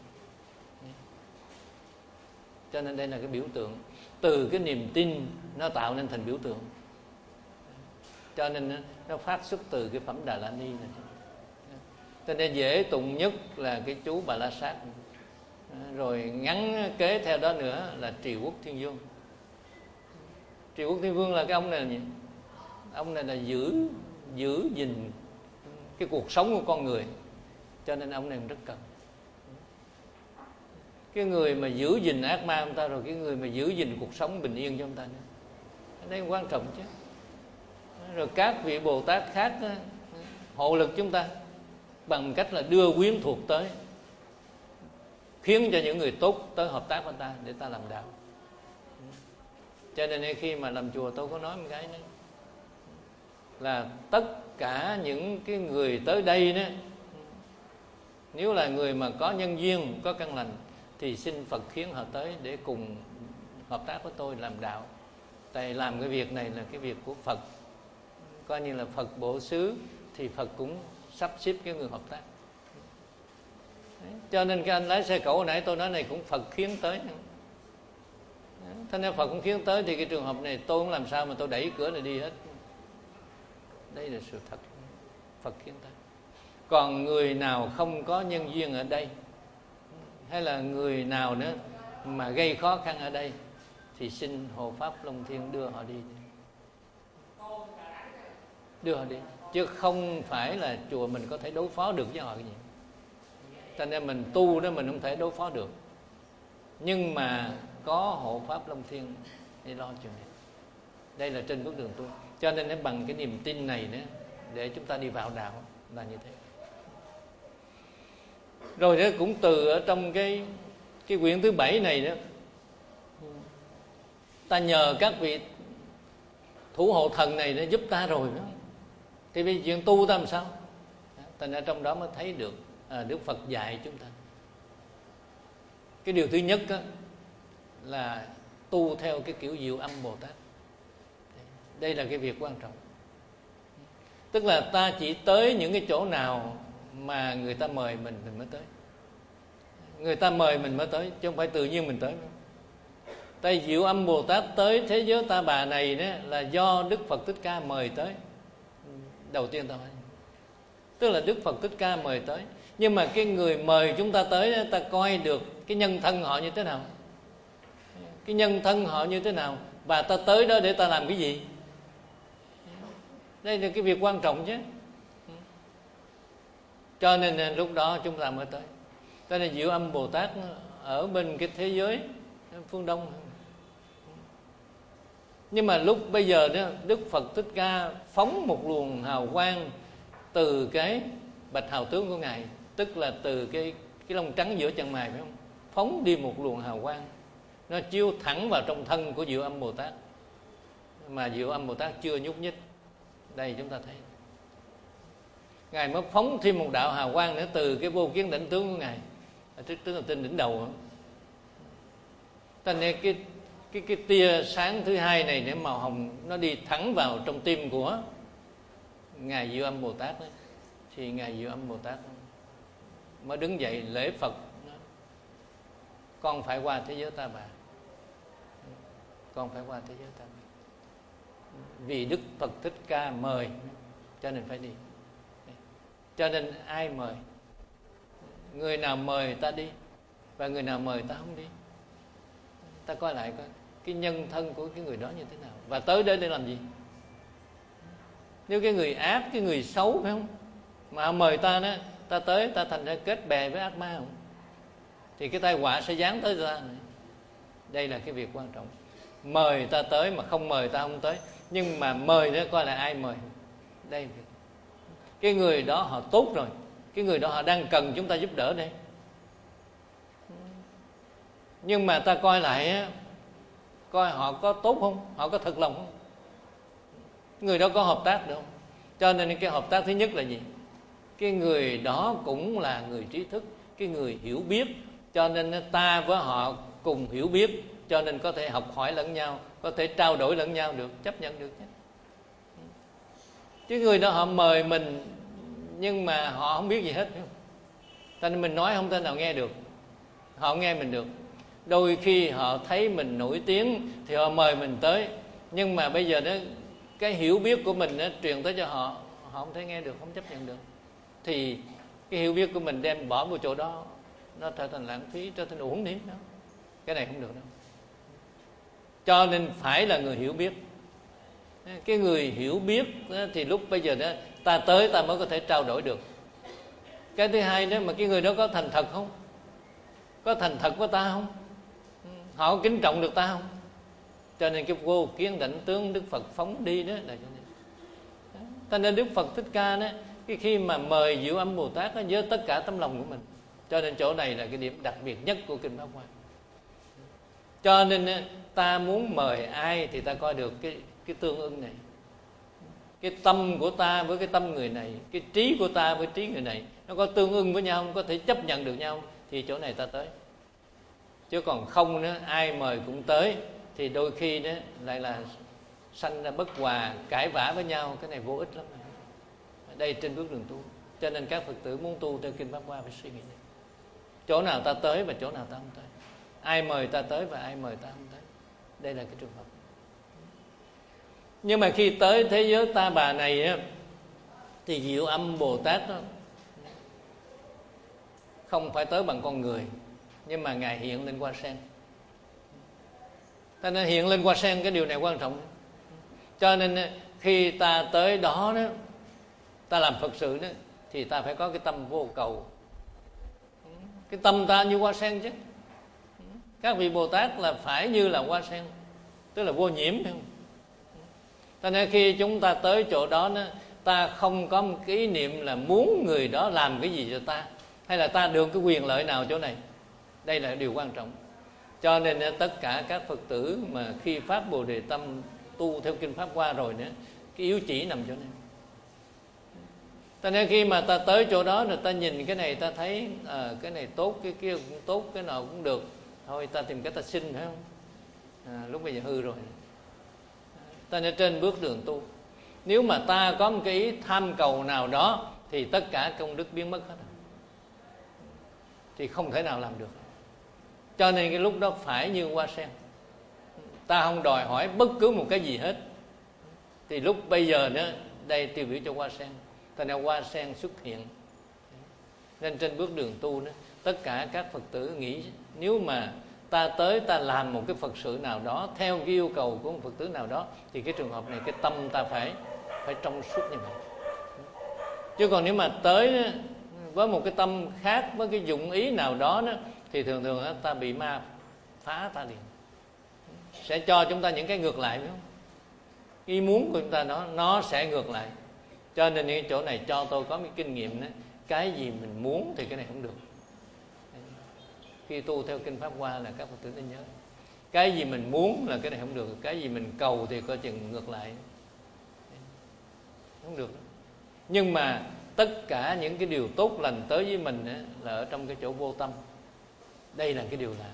Cho nên đây là cái biểu tượng. Từ cái niềm tin nó tạo nên thành biểu tượng. Cho nên nó phát xuất từ cái phẩm Đà La Ni này. Cho nên dễ tụng nhất là cái chú Bà La Sát. Rồi ngắn kế theo đó nữa là Trì Quốc Thiên Vương. Trì Quốc Thiên Vương là cái ông này là gì? Ông này là giữ gìn cái cuộc sống của con người. Cho nên ông này rất cần. Cái người mà giữ gìn ác ma ông ta, rồi cái người mà giữ gìn cuộc sống bình yên cho ông ta nữa. Đây là quan trọng chứ. Rồi các vị Bồ Tát khác đó, hộ lực chúng ta bằng cách là đưa quyến thuộc tới, khiến cho những người tốt tới hợp tác với ta để ta làm đạo. Cho nên khi mà làm chùa tôi có nói một cái này, là tất cả những cái người tới đây đó, nếu là người mà có nhân duyên, có căn lành, thì xin Phật khiến họ tới để cùng hợp tác với tôi làm đạo. Tại làm cái việc này là cái việc của Phật, coi như là Phật bổ xứ, thì Phật cũng sắp xếp cái người hợp tác. Đấy. Cho nên cái anh lái xe cẩu hồi nãy tôi nói này cũng Phật khiến tới. Thế nên Phật cũng khiến tới, thì cái trường hợp này tôi không làm sao mà tôi đẩy cửa này đi hết. Đây là sự thật, Phật khiến tới. Còn người nào không có nhân duyên ở đây, hay là người nào nữa mà gây khó khăn ở đây, thì xin Hộ Pháp Long Thiên đưa họ đi. Đưa họ đi. Chứ không phải là chùa mình có thể đối phó được với họ cái gì. Cho nên mình tu đó mình không thể đối phó được. Nhưng mà có Hộ Pháp Long Thiên để lo chuyện này. Đây là trên bước đường tu. Cho nên nó bằng cái niềm tin này nữa, để chúng ta đi vào đạo là như thế. Rồi đó cũng từ ở trong cái quyển thứ 7 này đó, ta nhờ các vị thủ hộ thần này để giúp ta rồi đó, thì bây chuyện tu ta làm sao? Thành ra trong đó mới thấy được Đức Phật dạy chúng ta. Cái điều thứ nhất đó, là tu theo cái kiểu Diệu Âm Bồ Tát. Đây là cái việc quan trọng. Tức là ta chỉ tới những cái chỗ nào mà người ta mời mình mới tới. Người ta mời mình mới tới, chứ không phải tự nhiên mình tới. Tại Diệu Âm Bồ Tát tới thế giới Ta Bà này đó, là do Đức Phật Thích Ca mời tới. Đầu tiên ta nói, tức là Đức Phật Thích Ca mời tới. Nhưng mà cái người mời chúng ta tới đó, ta coi được cái nhân thân họ như thế nào. Cái nhân thân họ như thế nào, và ta tới đó để ta làm cái gì. Đây là cái việc quan trọng chứ. Cho nên lúc đó chúng ta mới tới. Cho nên Diệu Âm Bồ Tát ở bên cái thế giới phương Đông. Nhưng mà lúc bây giờ đó, Đức Phật Thích Ca phóng một luồng hào quang từ cái bạch hào tướng của Ngài, tức là từ cái lông trắng giữa chân mày, phải không? Phóng đi một luồng hào quang, nó chiếu thẳng vào trong thân của Diệu Âm Bồ Tát, mà Diệu Âm Bồ Tát chưa nhúc nhích. Đây chúng ta thấy Ngài mới phóng thêm một đạo hào quang nữa từ cái vô kiến đỉnh tướng của Ngài, tức là trên đỉnh đầu. Cho nên cái tia sáng thứ hai này để màu hồng nó đi thẳng vào trong tim của Ngài Diệu Âm Bồ Tát đó. Thì Ngài Diệu Âm Bồ Tát mới đứng dậy lễ Phật, con phải qua thế giới Ta Bà. con phải qua thế giới tam minh. Vì Đức Phật Thích Ca mời cho nên phải đi. Cho nên ai mời? Người nào mời ta đi, và người nào mời ta không đi. Ta coi lại coi cái nhân thân của cái người đó như thế nào, và tới đây để làm gì. Nếu cái người ác, cái người xấu phải không, mà mời ta đó, ta tới ta thành ra kết bè với ác ma không, thì cái tai họa sẽ giáng tới ta. Đây là cái việc quan trọng. Mời ta tới, mà không mời ta không tới. Nhưng mà mời đó coi là ai mời. Đây, cái người đó họ tốt rồi, cái người đó họ đang cần chúng ta giúp đỡ đây. Nhưng mà ta coi lại, coi họ có tốt không, họ có thật lòng không, người đó có hợp tác được không. Cho nên cái hợp tác thứ nhất là gì? Cái người đó cũng là người trí thức, cái người hiểu biết, cho nên ta với họ cùng hiểu biết, cho nên có thể học hỏi lẫn nhau, có thể trao đổi lẫn nhau được, chấp nhận được chứ. Chứ người đó họ mời mình nhưng mà họ không biết gì hết, cho nên mình nói không thể nào nghe được. Họ không nghe mình được. Đôi khi họ thấy mình nổi tiếng thì họ mời mình tới, nhưng mà bây giờ đó cái hiểu biết của mình đó, truyền tới cho họ, họ không thể nghe được, không chấp nhận được. Thì cái hiểu biết của mình đem bỏ vào chỗ đó, nó trở thành lãng phí, trở thành uổng điểm đó. Cái này không được đâu. Cho nên phải là người hiểu biết. Cái người hiểu biết thì lúc bây giờ đó ta tới ta mới có thể trao đổi được. Cái thứ hai đó, mà cái người đó có thành thật không, có thành thật với ta không, họ có kính trọng được ta không. Cho nên cái vô kiến đảnh tướng Đức Phật phóng đi đó là cho nên Đức Phật Thích Ca đó, cái khi mà mời Diệu Âm Bồ Tát đó, với tất cả tấm lòng của mình. Cho nên chỗ này là cái điểm đặc biệt nhất của Kinh Pháp Hoa. Cho nên ta muốn mời ai thì ta coi được cái tương ưng này, cái tâm của ta với cái tâm người này, cái trí của ta với trí người này, nó có tương ưng với nhau không, có thể chấp nhận được nhau, thì chỗ này ta tới. Chứ còn không nữa, ai mời cũng tới thì đôi khi đó lại là sanh ra bất hòa, cãi vã với nhau. Cái này vô ích lắm. Đây trên bước đường tu. Cho nên các Phật tử muốn tu theo Kinh Pháp Hoa phải suy nghĩ này. Chỗ nào ta tới và chỗ nào ta không tới, ai mời ta tới và ai mời ta không tới. Đây là cái trường hợp. Nhưng mà khi tới thế giới ta bà này á, thì Diệu Âm Bồ Tát đó, không phải tới bằng con người, nhưng mà Ngài hiện lên hoa sen. Ta nên hiện lên hoa sen, cái điều này quan trọng. Cho nên khi ta tới đó đó, ta làm Phật sự đó, thì ta phải có cái tâm vô cầu. Cái tâm ta như hoa sen chứ. Các vị Bồ Tát là phải như là hoa sen, tức là vô nhiễm, phải không? Cho nên khi chúng ta tới chỗ đó, ta không có một cái ý niệm là muốn người đó làm cái gì cho ta, hay là ta được cái quyền lợi nào chỗ này. Đây là điều quan trọng. Cho nên tất cả các Phật tử mà khi phát Bồ Đề Tâm tu theo Kinh Pháp Hoa rồi nữa, cái yếu chỉ nằm chỗ này. Cho nên khi mà ta tới chỗ đó rồi ta nhìn cái này, ta thấy cái này tốt, cái kia cũng tốt, cái nào cũng được, thôi ta tìm cách ta xin, phải không? Lúc bây giờ hư rồi. Ta nên trên bước đường tu, nếu mà ta có một cái ý tham cầu nào đó thì tất cả công đức biến mất hết, thì không thể nào làm được. Cho nên cái lúc đó phải như hoa sen, ta không đòi hỏi bất cứ một cái gì hết, thì lúc bây giờ nữa đây tiêu biểu cho hoa sen. Thành ra hoa sen xuất hiện. Nên trên bước đường tu đó, tất cả các Phật tử nghĩ nếu mà ta tới ta làm một cái Phật sự nào đó theo cái yêu cầu của một Phật tử nào đó, thì cái trường hợp này cái tâm ta phải trong suốt như vậy. Chứ còn nếu mà tới với một cái tâm khác, với cái dụng ý nào đó, thì thường ta bị ma phá ta liền, sẽ cho chúng ta những cái ngược lại, phải không? Ý muốn của chúng ta nó sẽ ngược lại. Cho nên cái chỗ này cho tôi có một kinh nghiệm đó, cái gì mình muốn thì cái này không được. Khi tu theo Kinh Pháp Hoa là các Phật tử nên nhớ, cái gì mình muốn là cái này không được, cái gì mình cầu thì coi chừng ngược lại, không được. Nhưng mà tất cả những cái điều tốt lành tới với mình là ở trong cái chỗ vô tâm. Đây là cái điều lạ.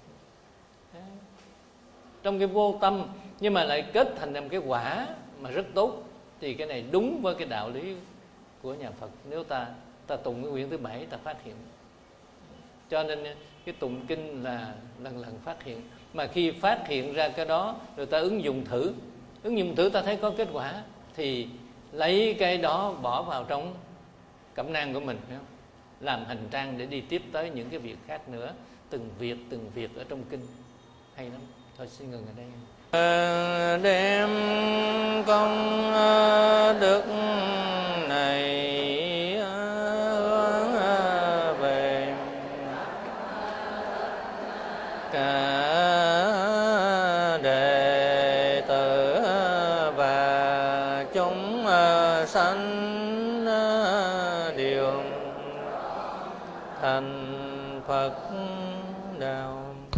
Trong cái vô tâm nhưng mà lại kết thành một cái quả mà rất tốt, thì cái này đúng với cái đạo lý của nhà Phật. Nếu ta tụng cái quyển thứ 7 ta phát hiện. Cho nên cái tụng kinh là lần lần phát hiện. Mà khi phát hiện ra cái đó rồi ta ứng dụng thử ta thấy có kết quả, thì lấy cái đó bỏ vào trong cẩm nang của mình, phải không? Làm hành trang để đi tiếp tới những cái việc khác nữa, từng việc ở trong kinh. Hay lắm. Thôi xin ngừng ở đây. Đem công đức này về cả đệ tử và chúng sanh đều thành Phật đạo.